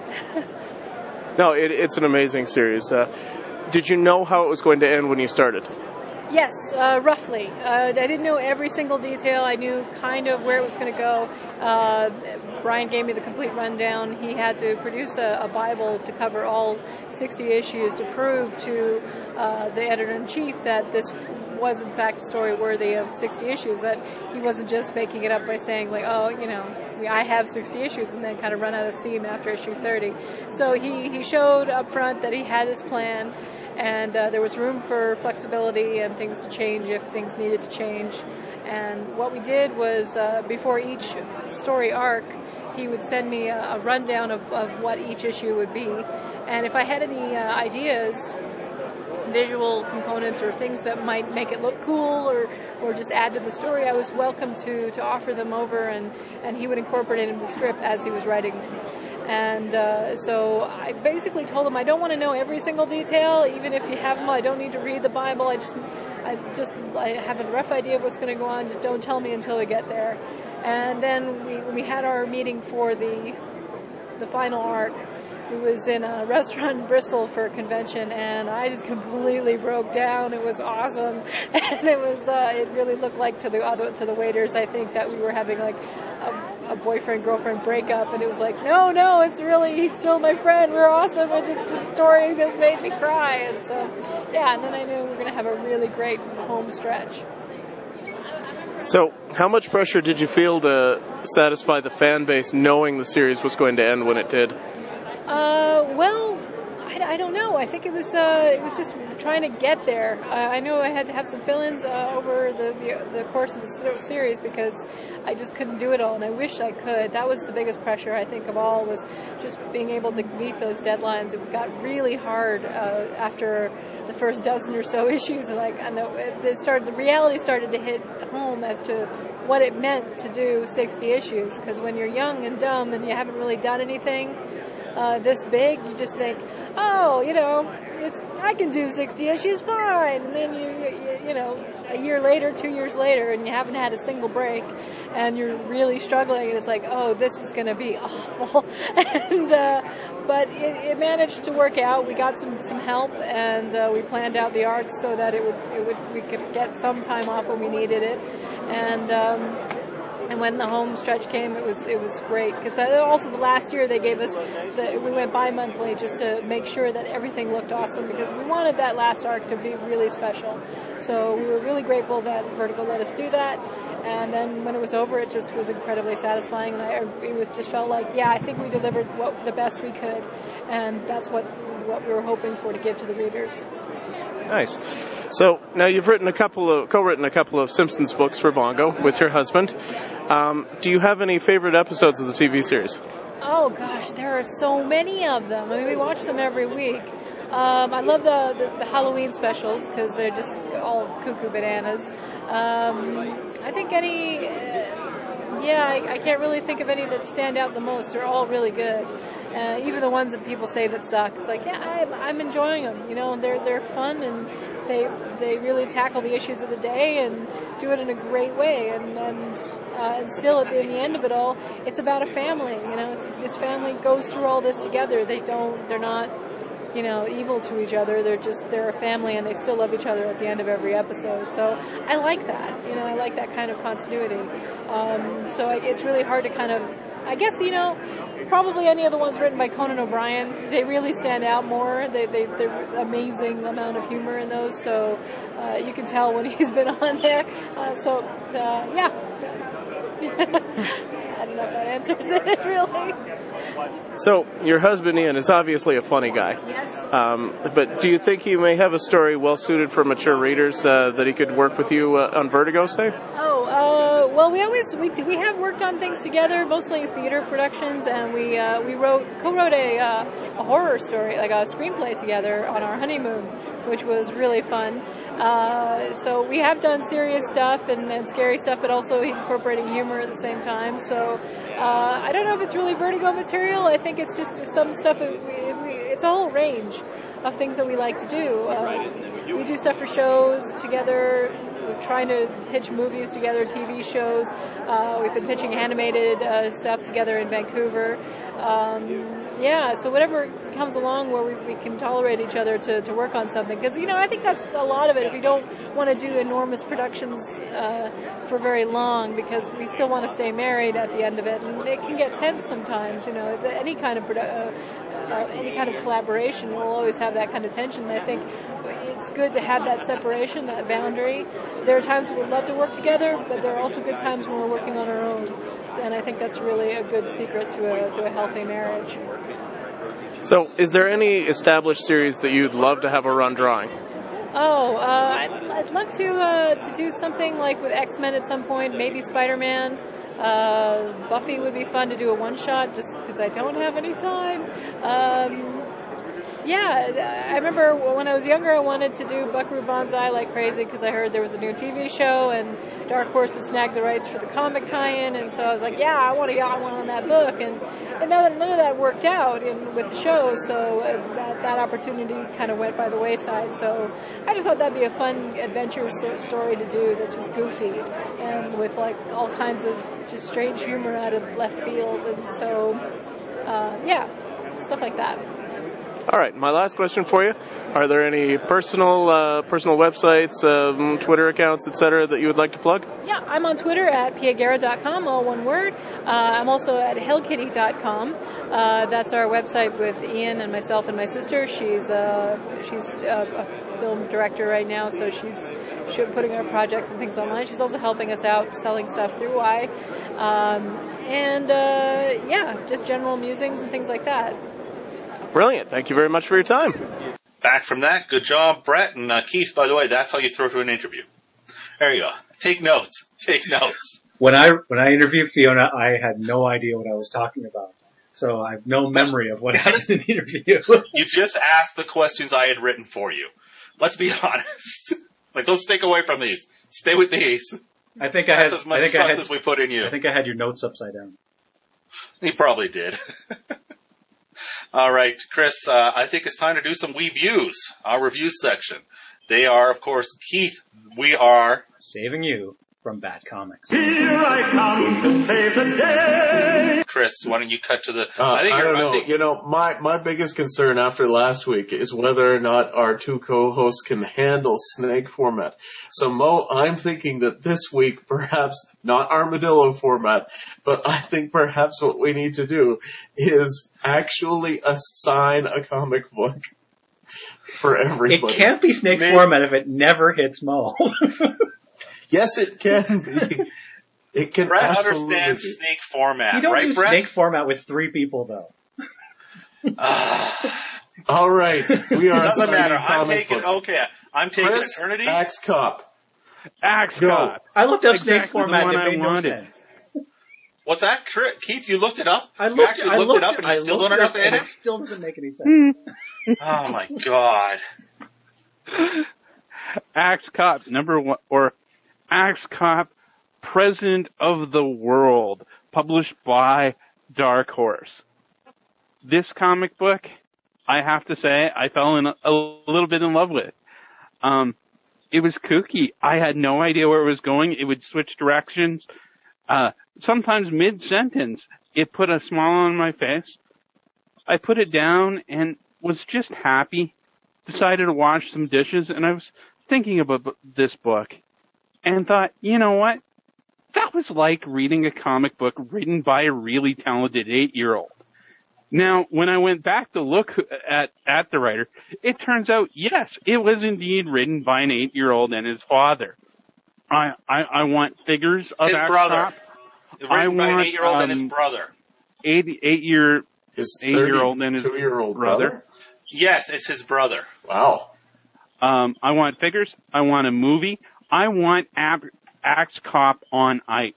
No, it's an amazing series. Did you know how it was going to end when you started? Yes, roughly. I didn't know every single detail. I knew kind of where it was going to go. Brian gave me the complete rundown. He had to produce a Bible to cover all 60 issues to prove to the editor-in-chief that this was, in fact, a story worthy of 60 issues, that he wasn't just making it up by saying, like, oh, I have 60 issues, and then kind of run out of steam after issue 30. So he showed up front that he had his plan, and there was room for flexibility and things to change if things needed to change. And what we did was, before each story arc, he would send me a rundown of what each issue would be. And if I had any ideas, visual components or things that might make it look cool or just add to the story, I was welcome to offer them over, and he would incorporate it into the script as he was writing them. And so I basically told him, I don't want to know every single detail. Even if you have them, I don't need to read the Bible. I have a rough idea of what's going to go on. Just don't tell me until we get there. And then we had our meeting for the final arc. It was in a restaurant in Bristol for a convention, and I just completely broke down. It was awesome, and it really looked like to the waiters, I think, that we were having like a boyfriend-girlfriend breakup, and it was like, no, it's really, he's still my friend, we're awesome, the story just made me cry. And so, yeah, and then I knew we were going to have a really great home stretch. So, how much pressure did you feel to satisfy the fan base knowing the series was going to end when it did? Well, I don't know. I think it was just trying to get there. I know I had to have some fill-ins over the course of the series because I just couldn't do it all, and I wish I could. That was the biggest pressure, I think, of all, was just being able to meet those deadlines. It got really hard after the first dozen or so issues, and the reality started to hit home as to what it meant to do 60 issues. Because when you're young and dumb and you haven't really done anything this big, you just think, oh, I can do 60 issues fine. And then you a year later, 2 years later, and you haven't had a single break, and you're really struggling, and it's like, oh, this is going to be awful. And but it managed to work out. We got some help, and we planned out the arcs so that we could get some time off when we needed it. And when the home stretch came, it was great, because also the last year they gave us we went bi-monthly just to make sure that everything looked awesome, because we wanted that last arc to be really special. So we were really grateful that Vertigo let us do that. And then when it was over, it just was incredibly satisfying, and it just felt like, yeah, I think we delivered the best we could, and that's what we were hoping for to give to the readers. Nice. So now you've co-written a couple of Simpsons books for Bongo with your husband. Do you have any favorite episodes of the TV series? Oh gosh, there are so many of them. I mean, we watch them every week. I love the Halloween specials because they're just all cuckoo bananas. I think I can't really think of any that stand out the most. They're all really good. Even the ones that people say that suck, it's like, yeah, I'm enjoying them. They're fun, and they really tackle the issues of the day and do it in a great way. And still, in the end of it all, it's about a family. This family goes through all this together. They're not evil to each other. They're a family, and they still love each other at the end of every episode. So I like that. I like that kind of continuity. So it's really hard to kind of, I guess, probably any of the ones written by Conan O'Brien, they really stand out more. They're amazing amount of humor in those, so you can tell when he's been on there. Yeah. I don't know if that answers it, really. So, your husband, Ian, is obviously a funny guy. Yes. But do you think he may have a story well-suited for mature readers that he could work with you on Vertigo, say? Well, we have worked on things together, mostly theater productions, and we co-wrote a horror story, like a screenplay together on our honeymoon, which was really fun. So we have done serious stuff and scary stuff, but also incorporating humor at the same time. So I don't know if it's really Vertigo material. I think it's just some stuff. It's a whole range of things that we like to do. We do stuff for shows together. We're trying to pitch movies together, TV shows. We've been pitching animated stuff together in Vancouver. yeah, so whatever comes along where we can tolerate each other to work on something. Because, I think that's a lot of it. If we don't want to do enormous productions for very long, because we still want to stay married at the end of it. And it can get tense sometimes, any kind of any kind of collaboration will always have that kind of tension. And I think it's good to have that separation, that boundary. There are times we would love to work together, but there are also good times when we're working on our own. And I think that's really a good secret to a healthy marriage. So, is there any established series that you'd love to have a run drawing? I'd love to do something like with X-Men at some point, maybe Spider-Man. Buffy would be fun to do a one-shot just because I don't have any time. I remember when I was younger I wanted to do Buckaroo Banzai like crazy because I heard there was a new TV show and Dark Horse had snagged the rights for the comic tie-in, and so I was like, I want to get one on that book. And now that none of that worked out with the show, so that opportunity kind of went by the wayside. So I just thought that'd be a fun adventure story to do that's just goofy and with like all kinds of just strange humor out of left field. And so, stuff like that. All right, my last question for you. Are there any personal websites, Twitter accounts, etc., that you would like to plug? Yeah, I'm on Twitter at piaguerra.com, all one word. I'm also at hellkitty.com. That's our website with Ian and myself and my sister. She's a film director right now, so she's putting our projects and things online. She's also helping us out selling stuff through Y. Just general musings and things like that. Brilliant. Thank you very much for your time. Back from that. Good job, Brett. And Keith, by the way, that's how you throw to an interview. There you go. Take notes. Take notes. When I interviewed Fiona, I had no idea what I was talking about. So I have no memory of what happened in the interview. You just asked the questions I had written for you. Let's be honest. Don't stick away from these. Stay with these. I think I had as much trust as we put in you. I think I had your notes upside down. He probably did. All right, Chris, I think it's time to do some reviews, our reviews section. They are, of course, Keith, we are saving you from bad comics. Here I come to save the day. Chris, why don't you cut to the... I don't know. My biggest concern after last week is whether or not our two co-hosts can handle snake format. So, Mo, I'm thinking that this week, perhaps not armadillo format, but I think perhaps what we need to do is actually assign a comic book for everybody. It can't be snake format if it never hits Mo. Yes, it can be. It can Brett absolutely understands be. snake format, you don't right, do Brett? snake format with 3 people, though. All right, we are Doesn't matter. assigning comic books. I'm taking Chris, Eternity. Axe Cop. Axe Go. Cop. I looked up Exactly snake format the one and it made I no wanted. sense. What's that, Keith? You looked it up? I You looked actually looked it up and you still don't understand it? It still doesn't make any sense. Oh my God. Axe Cop #1, or Axe Cop President of the World, published by Dark Horse. This comic book, I have to say, I fell in a little bit in love with. It was kooky. I had no idea where it was going. It would switch directions. Sometimes mid-sentence, it put a smile on my face. I put it down and was just happy. Decided to wash some dishes, and I was thinking about this book and thought, you know what? That was like reading a comic book written by a really talented 8-year-old. Now, when I went back to look at the writer, it turns out, yes, it was indeed written by an 8-year-old and his father. I want figures of His Axe brother. Cop. Written by an 8-year-old and his brother. His 8-year-old and his 32-year-old brother. Yes, it's his brother. Wow. I want figures. I want a movie. I want Axe Cop on ice.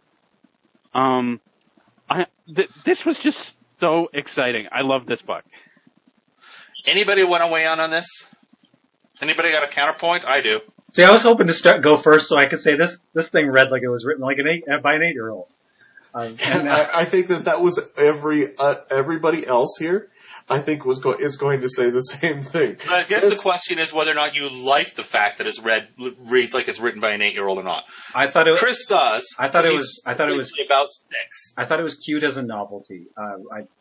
This was just so exciting. I love this book. Anybody want to weigh in on this? Anybody got a counterpoint? I do. See, I was hoping to go first so I could say this thing read like it was written like by an 8-year-old. I think that was everybody else here. I think is going to say the same thing. But I guess the question is whether or not you like the fact that it's reads like it's written by an 8-year-old or not. I thought it. Chris does. I thought it was about 6. I thought it was cute as a novelty.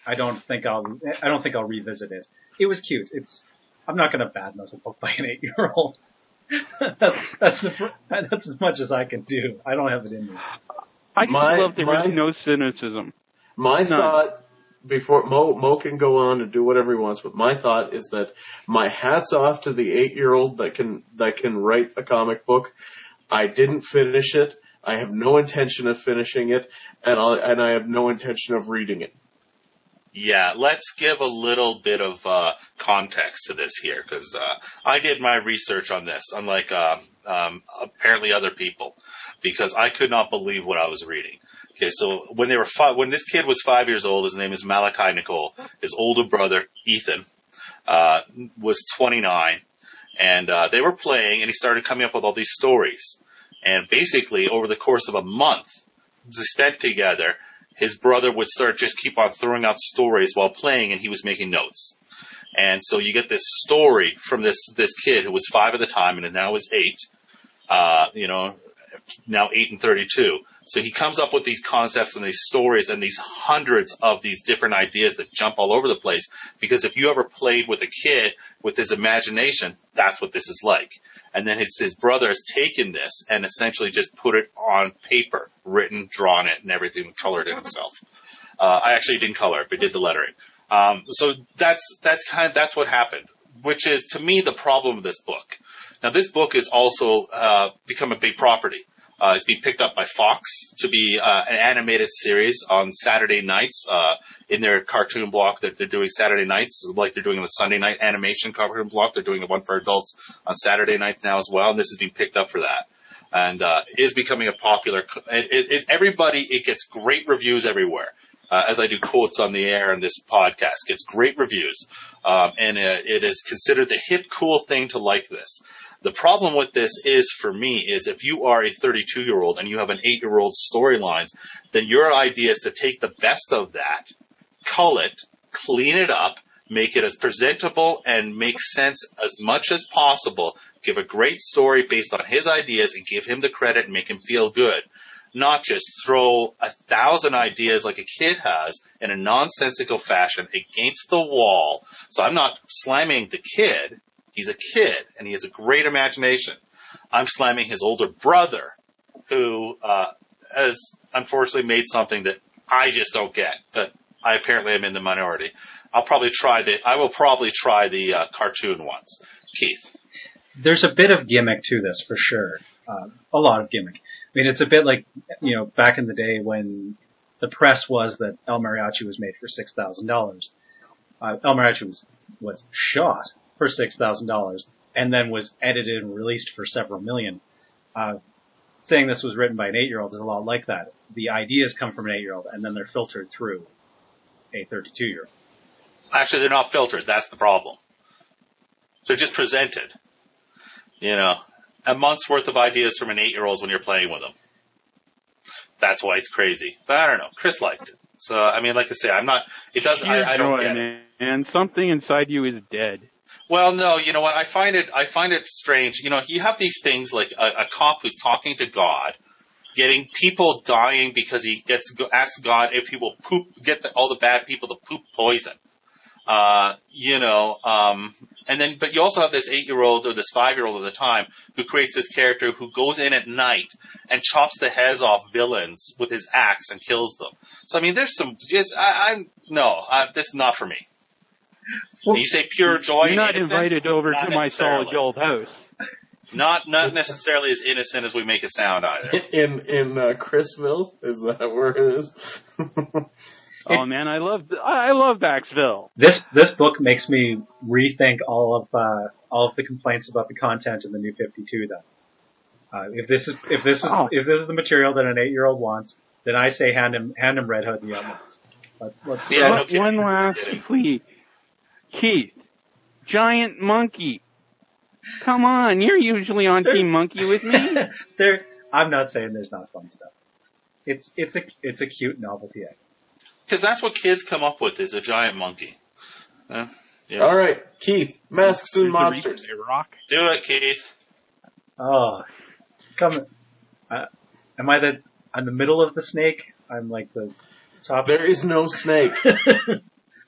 I don't think I'll revisit it. It was cute. I'm not going to badmouth a book by an 8-year-old. that's as much as I can do. I don't have it in me. I just love there was no cynicism. My thought, before Mo can go on and do whatever he wants, but my thought is that my hat's off to the 8-year-old that can write a comic book. I didn't finish it. I have no intention of finishing it, and I have no intention of reading it. Yeah, let's give a little bit of context to this here, because I did my research on this, unlike apparently other people, because I could not believe what I was reading. Okay, so when this kid was 5 years old, his name is Malachi Nicole. His older brother, Ethan, was 29, and they were playing, and he started coming up with all these stories. And basically, over the course of a month they spent together, his brother would keep on throwing out stories while playing, and he was making notes. And so you get this story from this kid who was 5 at the time, and now is 8. Now 8 and 32. So he comes up with these concepts and these stories and these hundreds of these different ideas that jump all over the place. Because if you ever played with a kid with his imagination, that's what this is like. And then his brother has taken this and essentially just put it on paper, written, drawn it, and everything, colored it himself. I actually didn't color it, but did the lettering. So that's what happened, which is, to me, the problem with this book. Now, this book is also become a big property. It's being picked up by Fox to be an animated series on Saturday nights in their cartoon block that they're doing Saturday nights, like they're doing the Sunday night animation cartoon block. They're doing one for adults on Saturday nights now as well, and this is being picked up for that. And is becoming a popular. It gets great reviews everywhere. As I do quotes on the air in this podcast, gets great reviews, and it is considered the hip, cool thing to like this. The problem with this is, for me, is if you are a 32-year-old and you have an 8-year-old storylines, then your idea is to take the best of that, cull it, clean it up, make it as presentable and make sense as much as possible, give a great story based on his ideas and give him the credit and make him feel good. Not just throw 1,000 ideas like a kid has in a nonsensical fashion against the wall. So I'm not slamming the kid. He's a kid, and he has a great imagination. I'm slamming his older brother, who has unfortunately made something that I just don't get. That I apparently am in the minority. I will probably try the cartoon ones. Keith. There's a bit of gimmick to this, for sure. A lot of gimmick. I mean, it's a bit like, back in the day when the press was that El Mariachi was made for $6,000. El Mariachi was shot for $6,000 and then was edited and released for several million. Saying this was written by an 8-year-old is a lot like that. The ideas come from an 8-year-old and then they're filtered through a 32-year-old. Actually, they're not filtered. That's the problem. They're just presented. A month's worth of ideas from an 8-year-old when you're playing with them. That's why it's crazy. But I don't know. Chris liked it. So, I mean, like I say, I don't get it. And something inside you is dead. Well, no, you know what? I find it strange. You have these things like a cop who's talking to God, getting people dying because he asks God if he will get all the bad people to poop poison. But you also have this 8-year-old or this 5-year-old at the time who creates this character who goes in at night and chops the heads off villains with his axe and kills them. So, I mean, there's some, this is not for me. Well, you say pure joy. You're not invited over to my solid gold house. Not necessarily as innocent as we make it sound either. In Chrisville, is that where it is? Oh man, I love Baxville. This book makes me rethink all of the complaints about the content in the New 52. Though, if this is the material that an 8-year-old wants, then I say hand him Red Hood the Outlaws. One last plea. Keith, giant monkey. Come on, you're usually on Team Monkey with me. I'm not saying there's not fun stuff. It's a cute novelty item. Because that's what kids come up with, is a giant monkey. Yeah. All right, Keith, Masks and Monsters. Do it, Keith. Oh, come. Am I'm the middle of the snake? I'm like the top. There is no snake.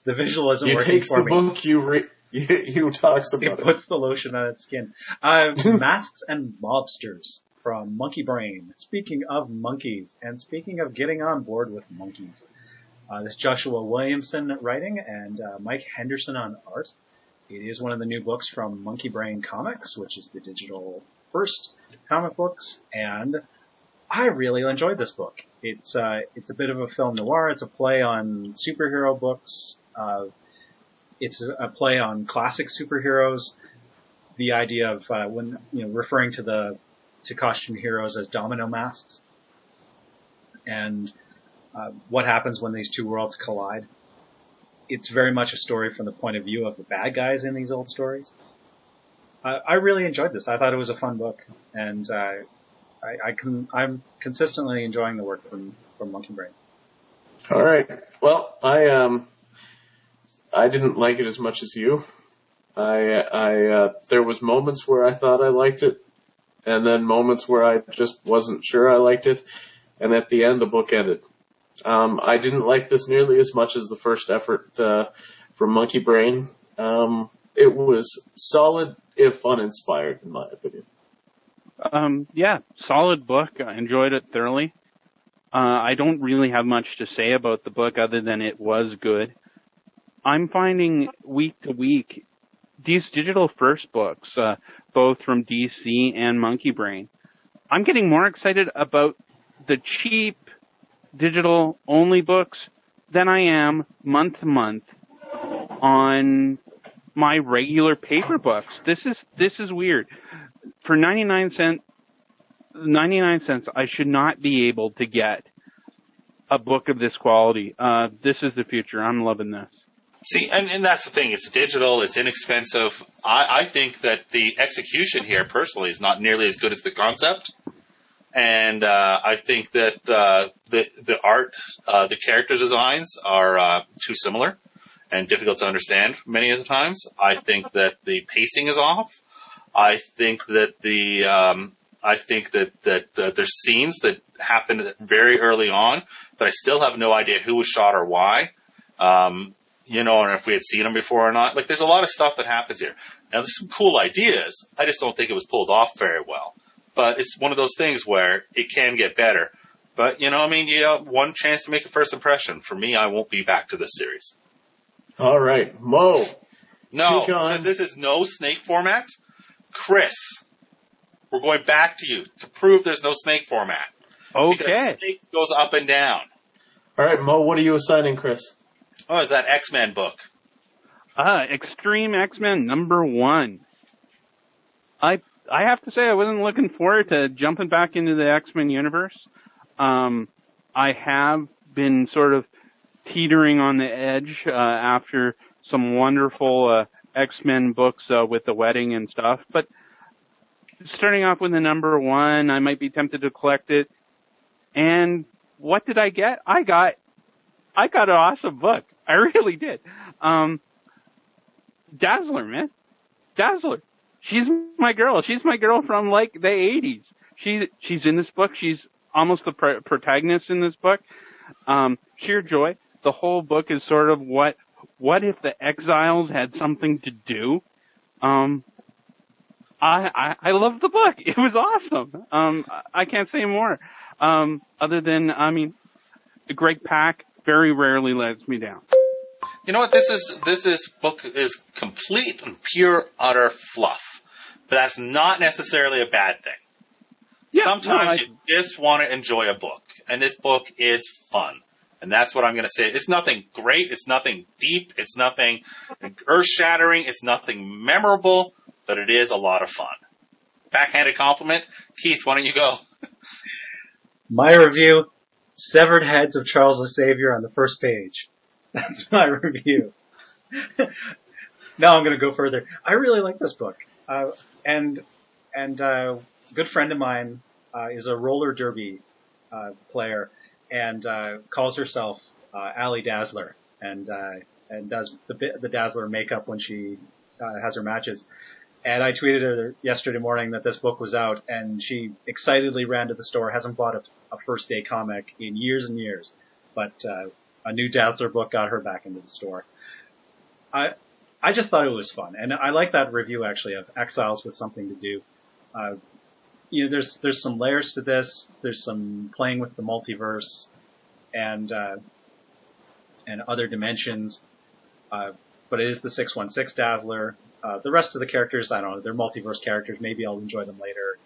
The visual isn't You working takes for the me. book, you talks It about it. puts the lotion on its skin. Masks and Mobsters from Monkey Brain. Speaking of monkeys, and speaking of getting on board with monkeys. This is Joshua Williamson writing and Mike Henderson on art. It is one of the new books from Monkey Brain Comics, which is the digital first comic books, and I really enjoyed this book. It's a bit of a film noir. It's a play on superhero books. It's a play on classic superheroes. The idea of when referring to costume heroes as domino masks, and what happens when these two worlds collide. It's very much a story from the point of view of the bad guys in these old stories. I really enjoyed this. I thought it was a fun book, and I'm consistently enjoying the work from Monkey Brain. All right. Well, I didn't like it as much as you. There was moments where I thought I liked it, and then moments where I just wasn't sure I liked it, and at the end the book ended. I didn't like this nearly as much as the first effort from Monkey Brain. It was solid, if uninspired, in my opinion. Yeah, solid book. I enjoyed it thoroughly. I don't really have much to say about the book other than it was good. I'm finding week to week these digital first books, both from DC and Monkey Brain. I'm getting more excited about the cheap digital only books than I am month to month on my regular paper books. This is weird. For 99 cents, I should not be able to get a book of this quality. This is the future. I'm loving this. See, and that's the thing. It's digital. It's inexpensive. I think that the execution here, personally, is not nearly as good as the concept. And I think that the art, the character designs are too similar and difficult to understand many of the times. I think that the pacing is off. I think that there's scenes that happen very early on that I still have no idea who was shot or why. And if we had seen them before or not. Like, there's a lot of stuff that happens here. Now, there's some cool ideas. I just don't think it was pulled off very well. But it's one of those things where it can get better. But, you have one chance to make a first impression. For me, I won't be back to this series. All right. Mo. No, because this is no snake format. Chris, we're going back to you to prove there's no snake format. Okay. Because snake goes up and down. All right, Mo, what are you assigning, Chris? Oh, it's that X-Men book. Extreme X-Men #1. I have to say I wasn't looking forward to jumping back into the X-Men universe. I have been sort of teetering on the edge after some wonderful X-Men books with the wedding and stuff. But starting off with the #1, I might be tempted to collect it. And what did I get? I got an awesome book. I really did. Dazzler, man. Dazzler. She's my girl. She's my girl from like the 80s. She's in this book. She's almost the protagonist in this book. Sheer joy. The whole book is sort of what if the Exiles had something to do? I love the book. It was awesome. I can't say more. Other than, Greg Pak very rarely lets me down. You know what? This book is complete and pure, utter fluff. But that's not necessarily a bad thing. Yeah, sometimes you just want to enjoy a book. And this book is fun. And that's what I'm going to say. It's nothing great. It's nothing deep. It's nothing earth-shattering. It's nothing memorable. But it is a lot of fun. Backhanded compliment. Keith, why don't you go? My review, severed heads of Charles Xavier on the first page. That's my review. Now I'm going to go further. I really like this book. And a good friend of mine is a roller derby player and calls herself Allie Dazzler and does the Dazzler makeup when she has her matches. And I tweeted her yesterday morning that this book was out, and she excitedly ran to the store. Hasn't bought a first day comic in years and years, but a new Dazzler book got her back into the store. I just thought it was fun, and I like that review actually of Exiles with Something to Do. There's some layers to this. There's some playing with the multiverse and other dimensions. But it is the 616 Dazzler. The rest of the characters, I don't know, they're multiverse characters. Maybe I'll enjoy them later.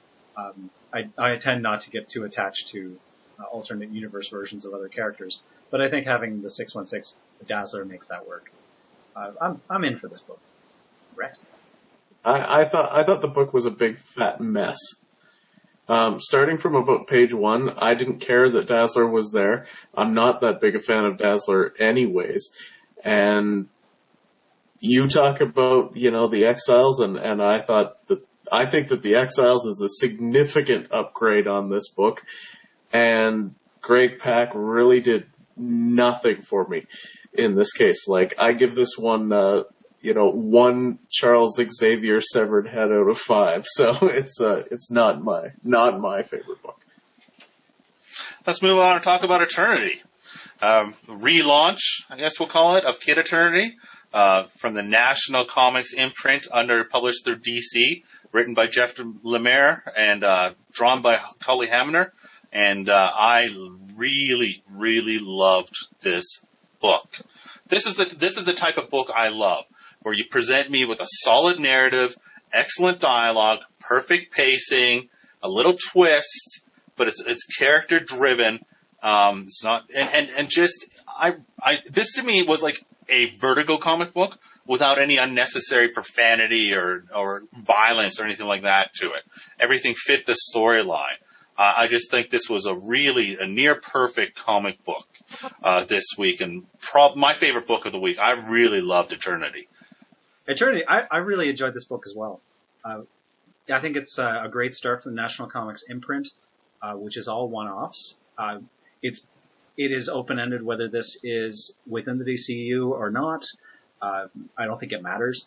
I tend not to get too attached to alternate universe versions of other characters, but I think having the 616 Dazzler makes that work. I'm in for this book. Brett? I thought the book was a big fat mess. Starting from about page 1, I didn't care that Dazzler was there. I'm not that big a fan of Dazzler anyways. And you talk about, the Exiles, and I think that the Exiles is a significant upgrade on this book. And Greg Pak really did nothing for me in this case. Like, I give this one, one Charles Xavier severed head out of 5. So it's not my favorite book. Let's move on and talk about Eternity. Relaunch, I guess we'll call it, of Kid Eternity, from the National Comics imprint published through DC, written by Jeff Lemire and drawn by Cully Hamner. And I really, really loved this book. This is the type of book I love, where you present me with a solid narrative, excellent dialogue, perfect pacing, a little twist, but it's character driven. It's not, and just, this to me was like a Vertigo comic book without any unnecessary profanity or violence or anything like that to it. Everything fit the storyline. I just think this was a near perfect comic book, this week, and my favorite book of the week. I really loved Eternity. Eternity, I really enjoyed this book as well. I think it's a great start for the National Comics imprint, which is all one-offs. It is open-ended whether this is within the DCU or not. I don't think it matters.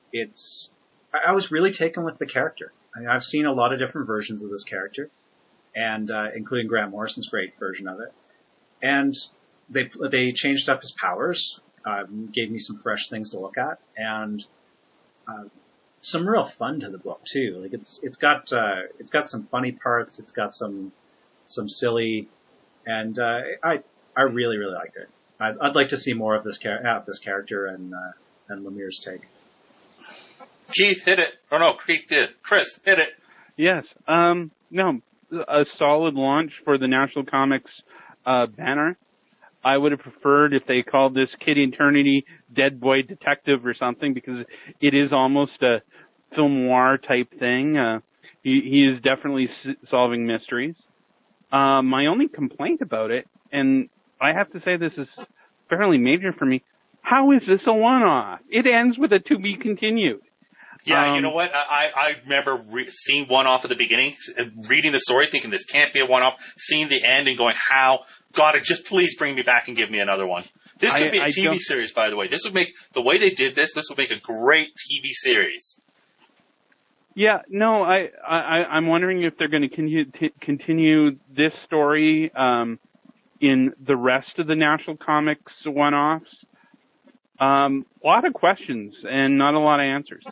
I was really taken with the character. I've seen a lot of different versions of this character, and including Grant Morrison's great version of it. And they changed up his powers, gave me some fresh things to look at, and some real fun to the book too. Like it's got some funny parts, it's got some silly, and I really, really liked it. I'd like to see more of this character and Lemire's take. Keith hit it. Oh no, Keith did. Chris hit it. Yes. No, a solid launch for the National Comics banner. I would have preferred if they called this Kid Eternity Dead Boy Detective or something, because it is almost a film noir type thing. He is definitely solving mysteries. My only complaint about it, and I have to say this is fairly major for me, how is this a one-off? It ends with a to be continued. Yeah, you know what? I remember seeing one-off at the beginning, reading the story, thinking this can't be a one-off, seeing the end and going, how? God, just please bring me back and give me another one. This could be a TV series, by the way. This would make, the way they did this would make a great TV series. Yeah, no, I'm wondering if they're going to continue this story in the rest of the National Comics one-offs. A lot of questions and not a lot of answers.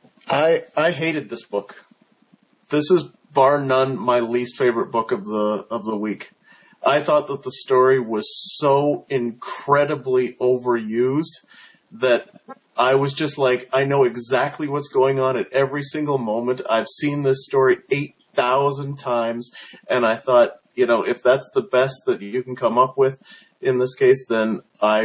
I hated this book. This is bar none my least favorite book of the week. I thought that the story was so incredibly overused that I was just like, I know exactly what's going on at every single moment. I've seen this story 8,000 times, and I thought, if that's the best that you can come up with in this case, then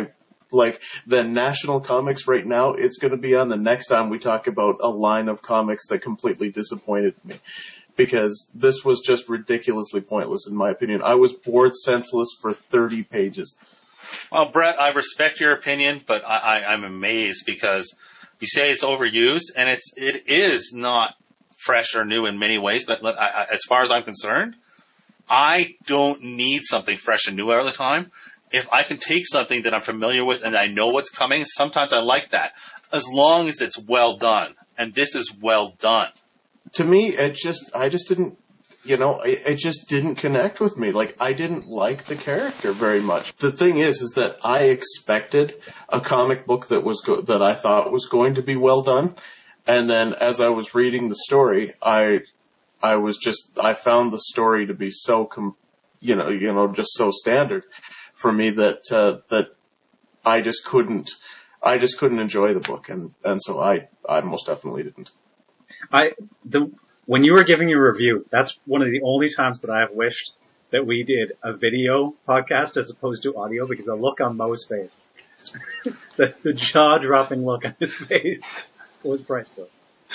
then National Comics right now, it's going to be on the next time we talk about a line of comics that completely disappointed me. Because this was just ridiculously pointless, in my opinion. I was bored senseless for 30 pages. Well, Brett, I respect your opinion, but I'm amazed because you say it's overused, and it is not fresh or new in many ways, but as far as I'm concerned, I don't need something fresh and new all the time. If I can take something that I'm familiar with and I know what's coming, sometimes I like that, as long as it's well done. And this is well done. To me, I just didn't it just didn't connect with me. Like, I didn't like the character very much. The thing is that I expected a comic book that was that I thought was going to be well done. And then as I was reading the story, I found the story to be so, just so standard for me that I just couldn't enjoy the book. And so I most definitely didn't. When you were giving your review, that's one of the only times that I have wished that we did a video podcast as opposed to audio, because the look on Mo's face, the jaw-dropping look on his face was priceless.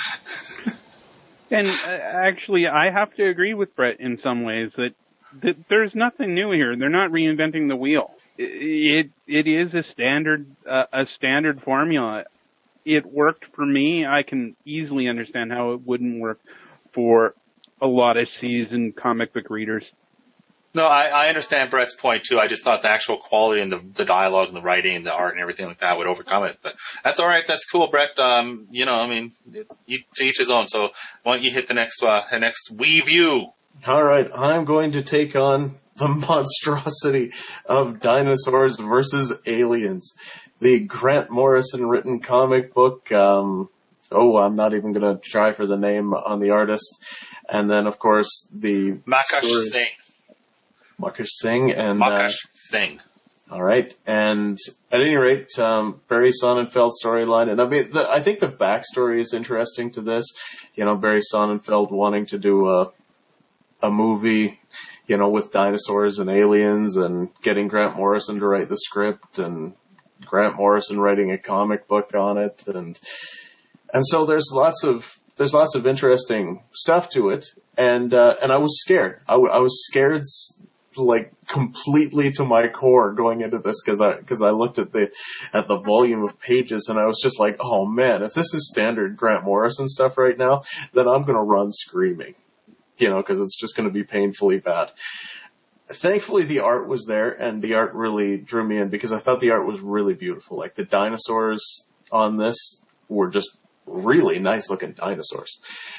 And actually, I have to agree with Brett in some ways that there's nothing new here. They're not reinventing the wheel. It is a standard formula. It worked for me. I can easily understand how it wouldn't work for a lot of seasoned comic book readers. No, I understand Brett's point too. I just thought the actual quality and the dialogue and the writing and the art and everything like that would overcome it. But that's all right. That's cool, Brett. To each his own. So why don't you hit the next review? All right, I'm going to take on the monstrosity of Dinosaurs versus Aliens, the Grant Morrison written comic book. I'm not even going to try for the name on the artist. And then, of course, the Makash Singh. Makash Singh. And, Makash Singh. All right. And at any rate, Barry Sonnenfeld storyline. And I mean, I think the backstory is interesting to this. Barry Sonnenfeld wanting to do a movie, with dinosaurs and aliens, and getting Grant Morrison to write the script, and Grant Morrison writing a comic book on it. And so there's lots of interesting stuff to it, and I was scared. I was scared like completely to my core going into this because I looked at the volume of pages and I was just like, oh man, if this is standard Grant Morrison stuff right now, then I'm gonna run screaming, because it's just gonna be painfully bad. Thankfully, the art was there, and the art really drew me in because I thought the art was really beautiful. Like, the dinosaurs on this were just really nice-looking dinosaurs.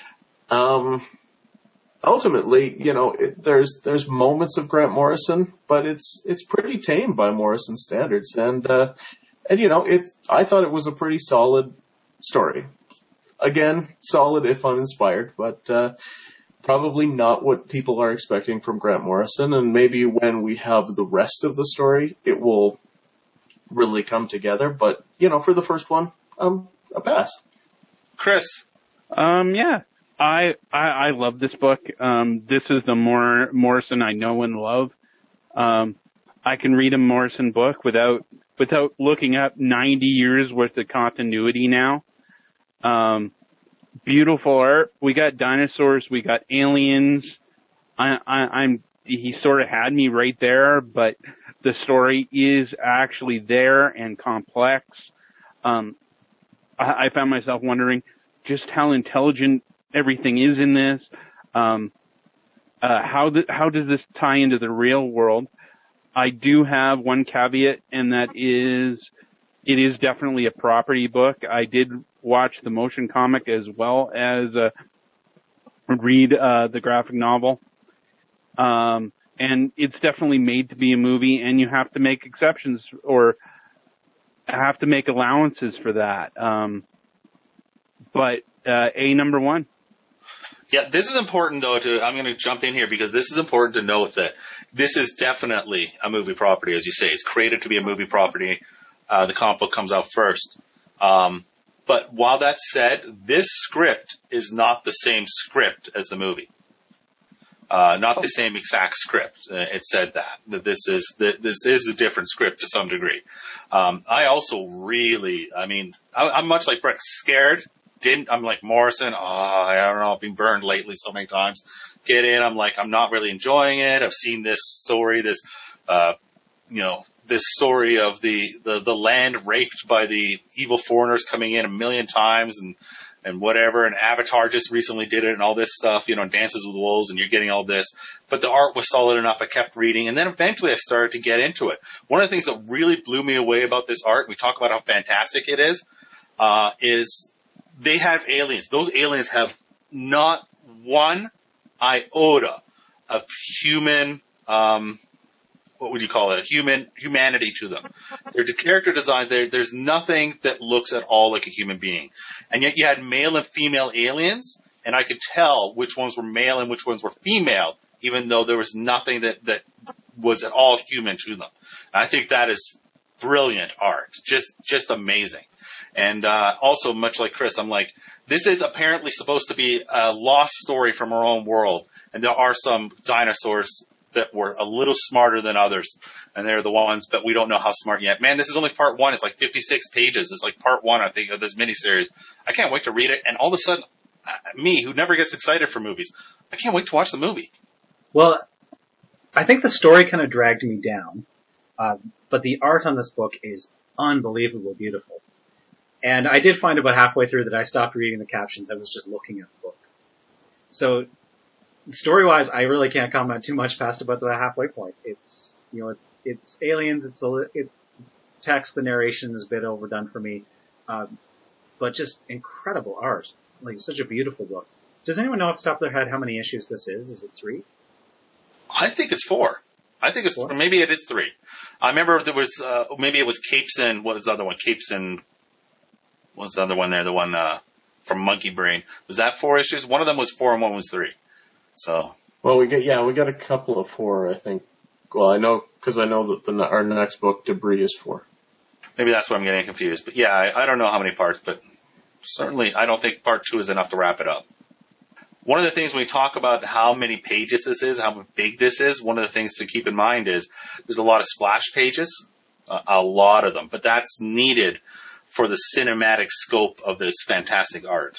Ultimately, there's moments of Grant Morrison, but it's pretty tame by Morrison standards, and I thought it was a pretty solid story. Again, solid if uninspired, but probably not what people are expecting from Grant Morrison, and maybe when we have the rest of the story, it will really come together. But, for the first one, a pass. Chris? Yeah. I love this book. This is the Morrison I know and love. I can read a Morrison book without looking up 90 years worth of continuity now. Beautiful art. We got dinosaurs. We got aliens. He sort of had me right there, but the story is actually there and complex. I found myself wondering just how intelligent everything is in this. How does this tie into the real world? I do have one caveat, and that is it is definitely a property book. I did watch the motion comic as well as read the graphic novel. And it's definitely made to be a movie, and you have to make exceptions or have to make allowances for that. But number one. Yeah, this is important, though, I'm going to jump in here because this is important to note that this is definitely a movie property, as you say. It's created to be a movie property. The comic book comes out first. But while that's said, this script is not the same script as the movie. Not the same exact script. It said that this is a different script to some degree. I also I'm much like Brett, scared. I'm like Morrison. I don't know. I've been burned lately so many times. Get in. I'm not really enjoying it. I've seen this story, this story of the land raped by the evil foreigners coming in a million times and whatever. And Avatar just recently did it and all this stuff, and Dances with Wolves, and you're getting all this. But the art was solid enough. I kept reading. And then eventually I started to get into it. One of the things that really blew me away about this art, we talk about how fantastic it is they have aliens. Those aliens have not one iota of human, what would you call it? Humanity to them. Their character designs, there's nothing that looks at all like a human being. And yet you had male and female aliens, and I could tell which ones were male and which ones were female, even though there was nothing that was at all human to them. And I think that is brilliant art. Just amazing. And also, much like Chris, I'm like, this is apparently supposed to be a lost story from our own world. And there are some dinosaurs that were a little smarter than others. And they're the ones, but we don't know how smart yet. Man, this is only part one. It's like 56 pages. It's like part one, I think, of this miniseries. I can't wait to read it. And all of a sudden, me, who never gets excited for movies, I can't wait to watch the movie. Well, I think the story kind of dragged me down. But the art on this book is unbelievably beautiful. And I did find about halfway through that I stopped reading the captions. I was just looking at the book. So, story-wise, I really can't comment too much past about the halfway point. It's, it's aliens, it's text, the narration is a bit overdone for me. But just incredible art. Like, such a beautiful book. Does anyone know off the top of their head how many issues this is? Is it 3? I think it's 4. I think it's 4. Maybe it is 3. I remember there was, maybe it was Capes and, what was the other one? Capes and, what was the other one there? The one, from Monkey Brain. Was that 4 issues? One of them was 4 and one was 3. So. Well, we got a couple of 4, I think. Well, I know that our next book, Debris, is 4. Maybe that's why I'm getting confused. But yeah, I don't know how many parts, but certainly I don't think part 2 is enough to wrap it up. One of the things when we talk about how many pages this is, how big this is, one of the things to keep in mind is there's a lot of splash pages, a lot of them, but that's needed for the cinematic scope of this fantastic art.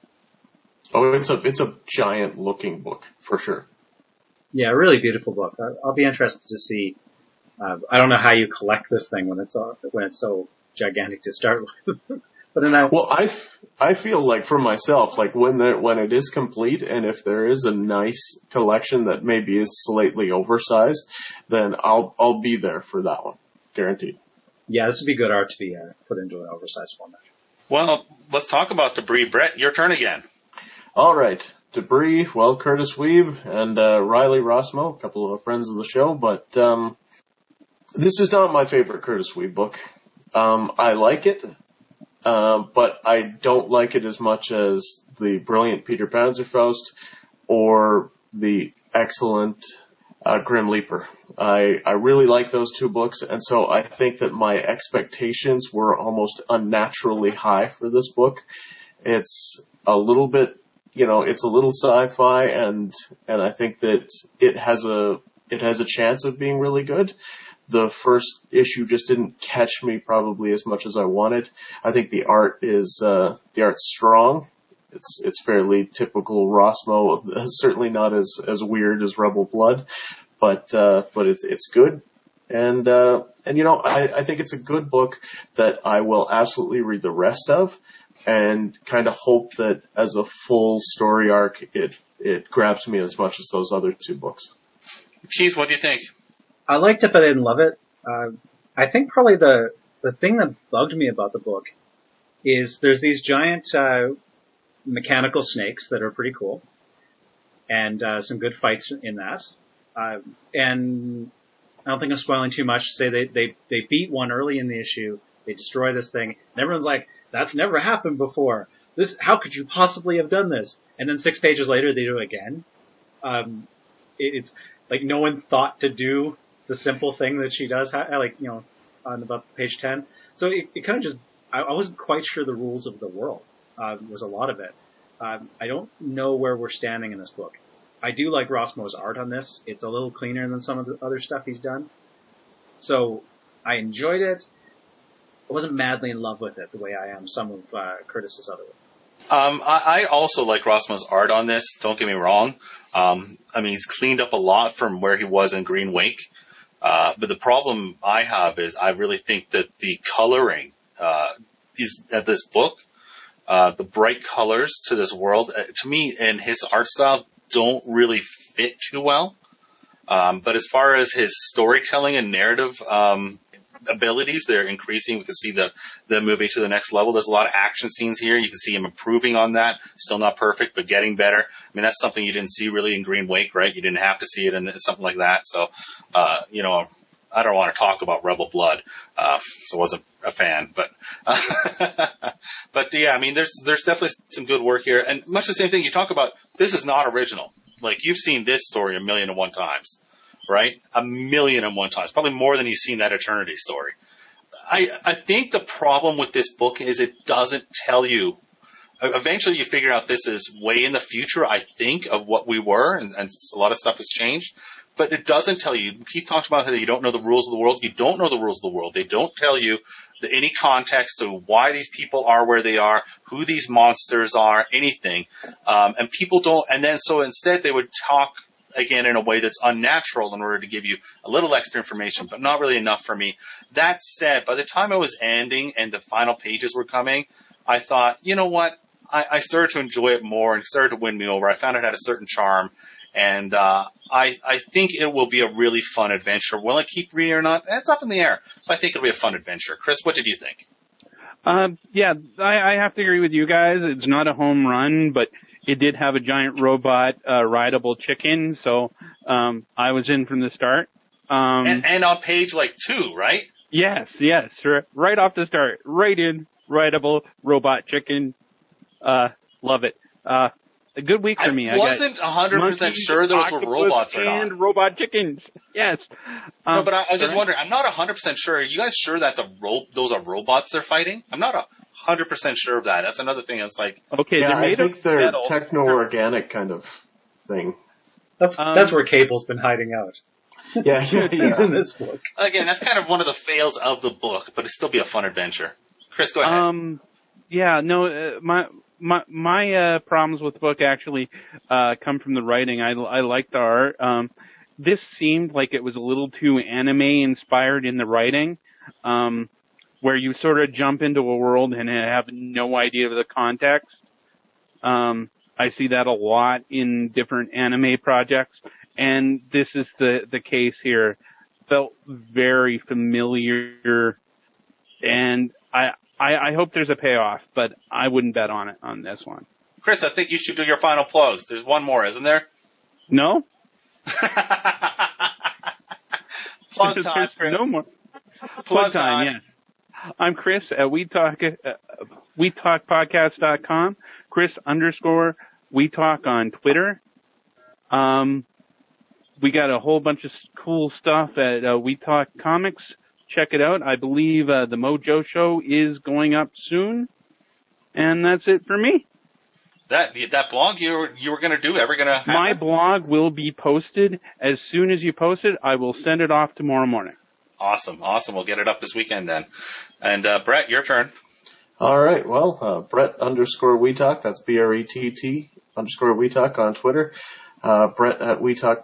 Oh, it's a giant looking book, for sure. Yeah, a really beautiful book. I'll be interested to see. I don't know how you collect this thing when it's so gigantic to start with. But then I feel like for myself, like when it is complete, and if there is a nice collection that maybe is slightly oversized, then I'll be there for that one, guaranteed. Yeah, this would be good art to be put into an oversized format. Well, let's talk about Debris. Brett, your turn again. All right. Debris, well, Curtis Weeb and Riley Rossmo, a couple of friends of the show, but this is not my favorite Curtis Weeb book. I like it, but I don't like it as much as the brilliant Peter Panzerfaust or the excellent Grim Leaper. I really like those 2 books, and so I think that my expectations were almost unnaturally high for this book. It's a little bit, it's a little sci-fi, and I think that it has a chance of being really good. The first issue just didn't catch me probably as much as I wanted. I think the art's strong. It's fairly typical Rossmo, certainly not as weird as Rebel Blood, but it's good. And I think it's a good book that I will absolutely read the rest of, and kind of hope that as a full story arc, it grabs me as much as those other 2 books. Keith, what do you think? I liked it, but I didn't love it. I think probably the thing that bugged me about the book is there's these giant mechanical snakes that are pretty cool, and some good fights in that. And I don't think I'm spoiling too much. Say they beat one early in the issue, they destroy this thing, and everyone's like, "That's never happened before. How could you possibly have done this?" And then 6 pages later, they do it again. It's like no one thought to do the simple thing that she does, on about page 10. So it kind of just, I wasn't quite sure the rules of the world, was a lot of it. I don't know where we're standing in this book. I do like Rossmo's art on this. It's a little cleaner than some of the other stuff he's done. So I enjoyed it. I wasn't madly in love with it the way I am some of Curtis's other work. I also like Rossmo's art on this. Don't get me wrong. He's cleaned up a lot from where he was in Green Wake. But the problem I have is I really think that the coloring is at this book, the bright colors to this world, to me, and his art style don't really fit too well. But as far as his storytelling and narrative, abilities. They're increasing. We can see the movie to the next level. There's a lot of action scenes here. You can see him improving on that. Still not perfect, but getting better. I mean, that's something you didn't see really in Green Wake, right? You didn't have to see it in something like that. So, I don't want to talk about Rebel Blood, so I wasn't a fan, but yeah, I mean, there's definitely some good work here, and much the same thing you talk about. This is not original. Like, you've seen this story 1,000,001 times, right? 1,000,001 times, probably more than you've seen that Eternity story. I think the problem with this book is it doesn't tell you. Eventually, you figure out this is way in the future, I think, of what we were, and a lot of stuff has changed. But it doesn't tell you. Keith talks about how you don't know the rules of the world. You don't know the rules of the world. They don't tell you any context to why these people are where they are, who these monsters are, anything. And people don't. And then so instead they would talk again in a way that's unnatural in order to give you a little extra information, but not really enough for me. That said, by the time I was ending and the final pages were coming, I thought, you know what? I started to enjoy it more and started to win me over. I found it had a certain charm. And I think it will be a really fun adventure. Will I keep reading or not? It's up in the air. But I think it'll be a fun adventure. Chris, what did you think? Yeah, I have to agree with you guys. It's not a home run, but it did have a giant robot rideable chicken, so I was in from the start. And on page 2, right? Yes, right off the start. Right in, rideable robot chicken. Love it. A good week for me. I wasn't 100% sure those were robots or not. And robot chickens. Yes. No, but I was just wondering. I'm not 100% sure. Are you guys sure those are robots they're fighting? I'm not 100% sure of that. That's another thing. It's like, okay, yeah, I think they're techno-organic kind of thing. That's where Cable's been hiding out. Yeah. In this book. Again, that's kind of one of the fails of the book, but it'd still be a fun adventure. Chris, go ahead. Yeah, no, my problems with the book actually come from the writing. I like the art. This seemed like it was a little too anime inspired in the writing, where you sort of jump into a world and have no idea of the context. I see that a lot in different anime projects, and this is the case here. Felt very familiar, and I hope there's a payoff, but I wouldn't bet on it on this one. Chris, I think you should do your final plugs. There's one more, isn't there? No? Plug time, Chris. No more. Plug time, yeah. I'm Chris at WeTalkPodcast.com. Chris_WeTalk on Twitter. We got a whole bunch of cool stuff at We Talk Comics. Check it out. I believe the Mojo Show is going up soon. And that's it for me. That blog you were going to do, ever going to happen? My blog will be posted. As soon as you post it, I will send it off tomorrow morning. Awesome. We'll get it up this weekend then. And Brett, your turn. All right. Well, Brett_WeTalk. That's BRETT_WeTalk on Twitter. Brett at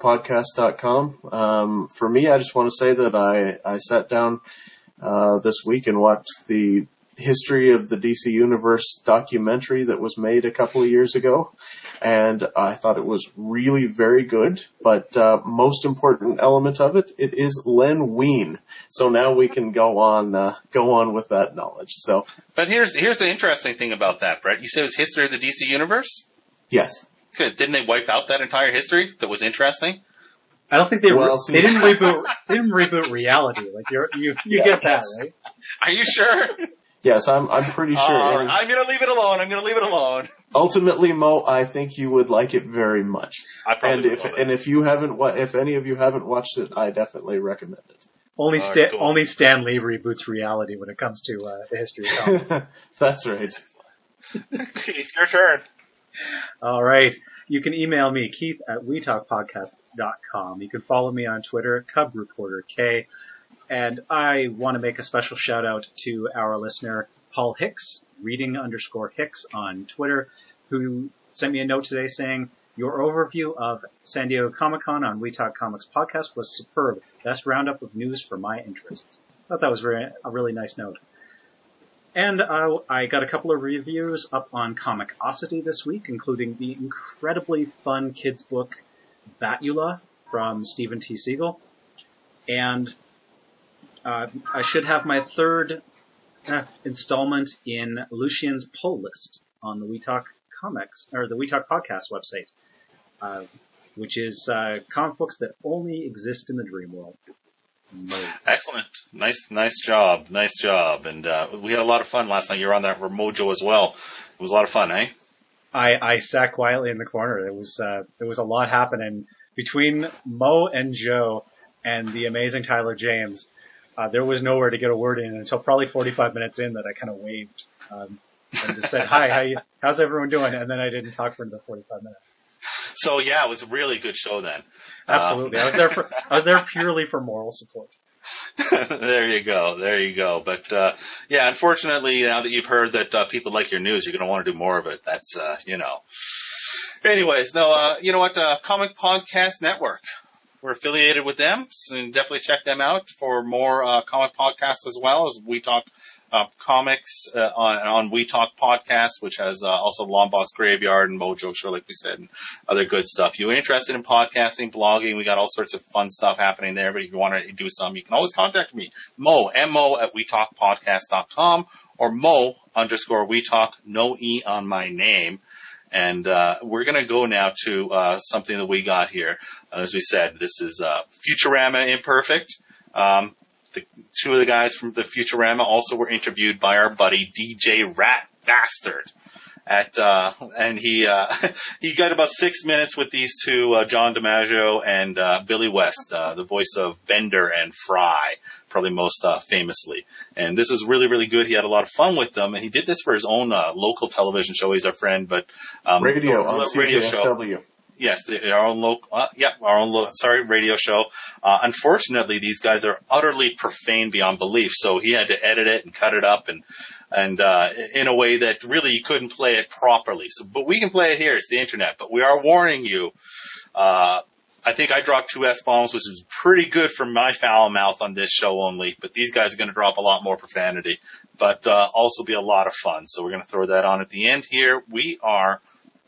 WeTalkPodcast.com. For me, I just want to say that I sat down this week and watched the history of the DC Universe documentary that was made a couple of years ago, and I thought it was really very good. But most important element of it is Len Wein. So now we can go on with that knowledge. So, but here's the interesting thing about that, Brett. You said it was history of the DC Universe? Yes. Because didn't they wipe out that entire history that was interesting? I don't think they didn't reboot. They didn't reboot reality. Like you get that, right? Are you sure? Yes, I'm pretty sure. I'm going to leave it alone. Ultimately, Mo, I think you would like it very much. I probably would. If any of you haven't watched it, I definitely recommend it. Only Stan Lee reboots reality when it comes to the history of comics. That's right. It's your turn. All right. You can email me, Keith at WeTalkPodcast.com. You can follow me on Twitter, CubReporterK. And I want to make a special shout out to our listener, Paul Hicks, reading_Hicks on Twitter, who sent me a note today saying, your overview of San Diego Comic-Con on We Talk Comics podcast was superb. Best roundup of news for my interests. I thought that was a really nice note. And I got a couple of reviews up on Comicosity this week, including the incredibly fun kids book Batula from Stephen T. Siegel. And I should have my third installment in Lucien's poll list on the We Talk Comics, or the We Talk Podcast website, which is comic books that only exist in the dream world. Excellent. Nice job. And we had a lot of fun last night. You were on that Mojo as well. It was a lot of fun, eh? I sat quietly in the corner. There was a lot happening between Mo and Joe and the amazing Tyler James. There was nowhere to get a word in until probably 45 minutes in that I kind of waved and just said, "Hi, how's everyone doing?" And then I didn't talk for another 45 minutes. So yeah, it was a really good show then. Absolutely, I was there purely for moral support. There you go. But yeah, unfortunately, now that you've heard that people like your news, you're going to want to do more of it. That's Anyways, no, you know what? Comic Podcast Network. We're affiliated with them, so definitely check them out for more comic podcasts as well as We Talk Comics on We Talk Podcast, which has also Longbox Graveyard and Mojo Show, like we said, and other good stuff. If you're interested in podcasting, blogging, we got all sorts of fun stuff happening there. But if you want to do some, you can always contact me, Mo, M-O at WeTalkPodcast.com, or Mo_WeTalk, no E on my name. And we're going to go now to something that we got here. As we said, this is Futurama Imperfect. Two of the guys from the Futurama also were interviewed by our buddy DJ Rat Bastard. And he got about 6 minutes with these two, John DiMaggio and Billy West, the voice of Bender and Fry, probably most famously. And this is really, really good. He had a lot of fun with them, and he did this for his own local television show. He's our friend, but radio on CJSW. Yes, our own radio show. Unfortunately, these guys are utterly profane beyond belief, so he had to edit it and cut it up and in a way that really you couldn't play it properly. So, but we can play it here. It's the internet. But we are warning you. I think I dropped 2 S-bombs, which is pretty good for my foul mouth on this show only. But these guys are going to drop a lot more profanity, but also be a lot of fun. So we're going to throw that on at the end here. We are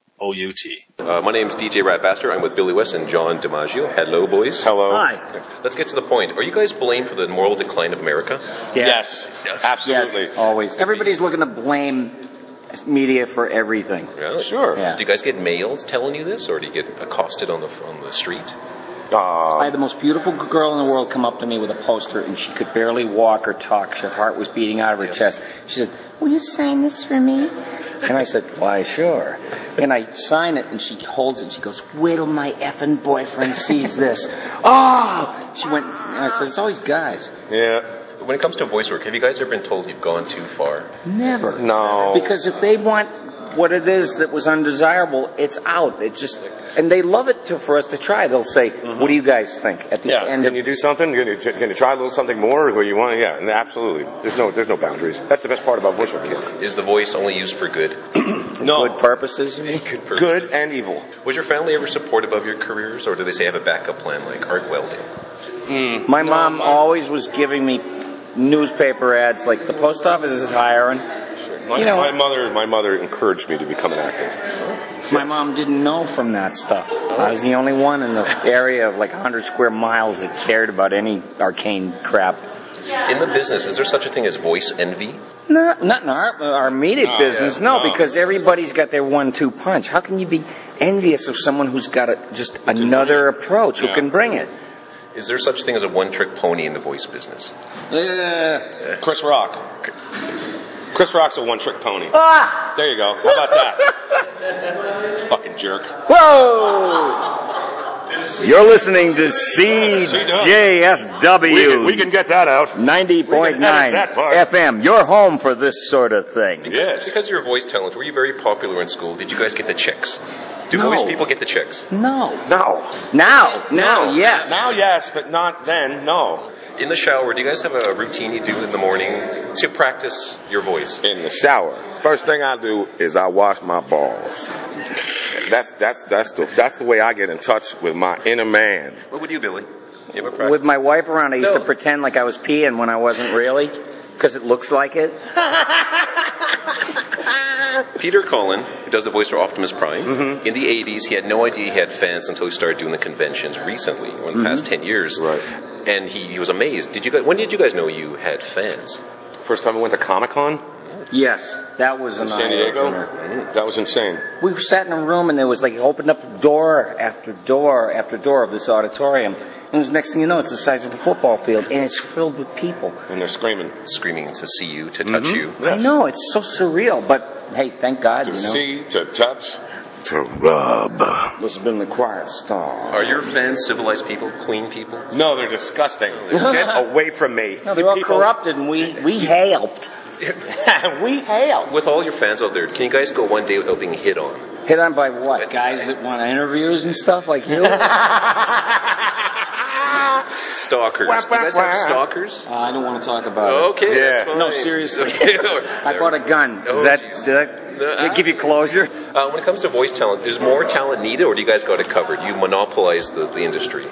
OUT. My name's DJ Ratbaster. I'm with Billy West and John DiMaggio. Hello, boys. Hello. Hi. Let's get to the point. Are you guys blamed for the moral decline of America? Yes. Absolutely. Yes, always. Everybody's looking to blame media for everything. Really? Sure. Yeah. Do you guys get mails telling you this, or do you get accosted on the street? I had the most beautiful girl in the world come up to me with a poster, and she could barely walk or talk. Her heart was beating out of her chest. She said, "Will you sign this for me?" And I said, "Why, sure." And I sign it, and she holds it. She goes, "Wait till my effing boyfriend sees this." Oh! She went, and I said, "It's always guys." Yeah. When it comes to voice work, have you guys ever been told you've gone too far? Never. No. Because if they want what it is that was undesirable, it's out. It just, and they love it for us to try. They'll say, "What do you guys think?" At the end, can you do something? Can you try a little something more? Or you want? Yeah, absolutely. There's no boundaries. That's the best part about voice work. Is the voice only used for good? No. Good purposes. Good purposes. Good and evil. Was your family ever supportive of your careers, or do they say have a backup plan like arc welding? My mom always was giving me newspaper ads like the post office is hiring. My mother encouraged me to become an actor. My mom didn't know from that stuff. I was the only one in the area of like 100 square miles that cared about any arcane crap. In the business, is there such a thing as voice envy? No, not in our immediate business. No, because everybody's got their 1-2 punch. How can you be envious of someone who's got just another approach, who can bring it? Is there such thing as a one-trick pony in the voice business? Chris Rock. Chris Rock's a one-trick pony. Ah! There you go. How about that? Fucking jerk. Whoa! You're listening to CJSW. We can get that out. 90.9 FM. Your home for this sort of thing. Yes. Because of your voice talent, were you very popular in school? Did you guys get the chicks? Do voice people get the chicks? No. Now, yes. Now, yes, but not then, no. In the shower, do you guys have a routine you do in the morning to practice your voice? In the shower, first thing I do is I wash my balls. That's the way I get in touch with my inner man. What would you, Billy? Do you ever practice? With my wife around, I used to pretend like I was peeing when I wasn't really, because it looks like it. Peter Cullen, who does the voice for Optimus Prime, in the 80s, he had no idea he had fans until he started doing the conventions recently, or in the past 10 years. Right. And he was amazed. When did you guys know you had fans? First time I went to Comic-Con Yes, that was in an San Diego. eye-opener. That was insane. We sat in a room and there was like, opened up door after door after door of this auditorium. And the next thing you know, it's the size of a football field, and it's filled with people. And they're screaming. Screaming to see you, to touch you. I know, it's so surreal, but hey, thank God, To you know. see, to touch, to rub. This has been the quiet storm. Are your fans civilized people, clean people? No, they're disgusting. Get away from me. No, they're all corrupted, and we helped. We helped. With all your fans out there, can you guys go one day without being hit on? Hit on by what? Guys that want interviews and stuff like you? Stalkers. Do you guys have stalkers? I don't want to talk about it. Okay, that's fine. No, seriously. Okay. I bought a gun. Did that give you closure? When it comes to voice talent, is more talent needed, or do you guys got it covered? You monopolize the industry.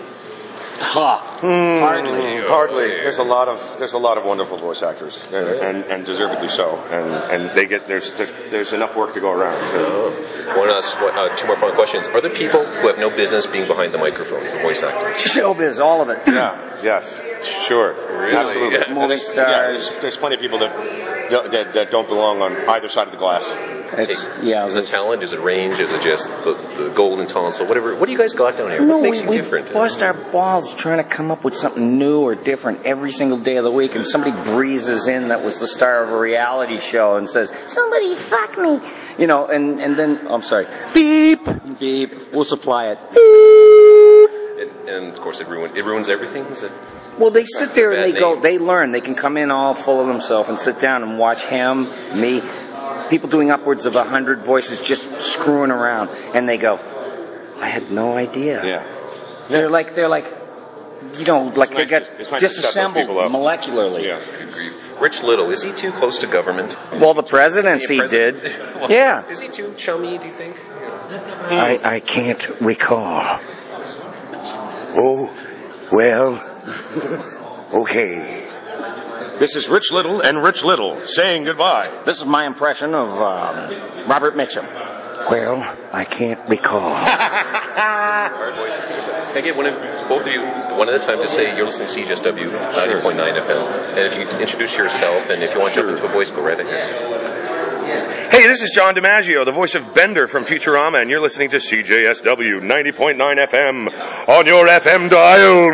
Hardly. There's a lot of wonderful voice actors, and deservedly so. And they get there's enough work to go around. I want to ask two more final questions. Are there people who have no business being behind the microphone for voice acting? Showbiz, all of it. Yeah. Yes. Sure. Really? Absolutely. Yeah. Movie stars. There's plenty of people that don't belong on either side of the glass. Is it talent? Is it range? Is it just the golden tonsil? Whatever. What do you guys got down here? What makes you different? We bust our balls trying to come up with something new or different every single day of the week, and somebody breezes in that was the star of a reality show and says, "Somebody fuck me," you know, and then I'm sorry, beep, we'll supply it. And of course, it ruins everything. Is it? Well, they sit there and they learn. They can come in all full of themselves and sit down and watch him, me, people doing upwards of 100 voices just screwing around, and they go, "I had no idea." Yeah. They're like, you know, like they got nice disassembled molecularly. Yeah. Rich Little, is he too close to government? Well, the presidency did. Well, yeah. Is he too chummy, do you think? I can't recall. Oh, well, okay. This is Rich Little and Rich Little saying goodbye. This is my impression of Robert Mitchum. Well, I can't recall. All right, boys. Can I get both of you, one at a time, to say you're listening to CJSW 90.9 FM, and if you introduce yourself, and if you want to jump into a voice, go right ahead. Hey, this is John DiMaggio, the voice of Bender from Futurama, and you're listening to CJSW 90.9 FM on your FM dial.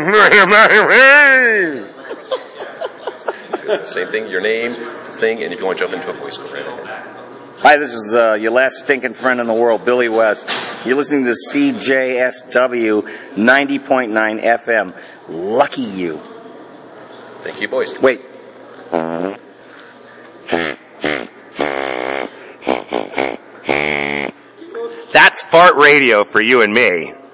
Same thing, your name, thing, and if you want to jump into a voice, go right ahead. Hi, this is your last stinking friend in the world, Billy West. You're listening to CJSW 90.9 FM. Lucky you. Thank you, boys. Wait. That's fart radio for you and me.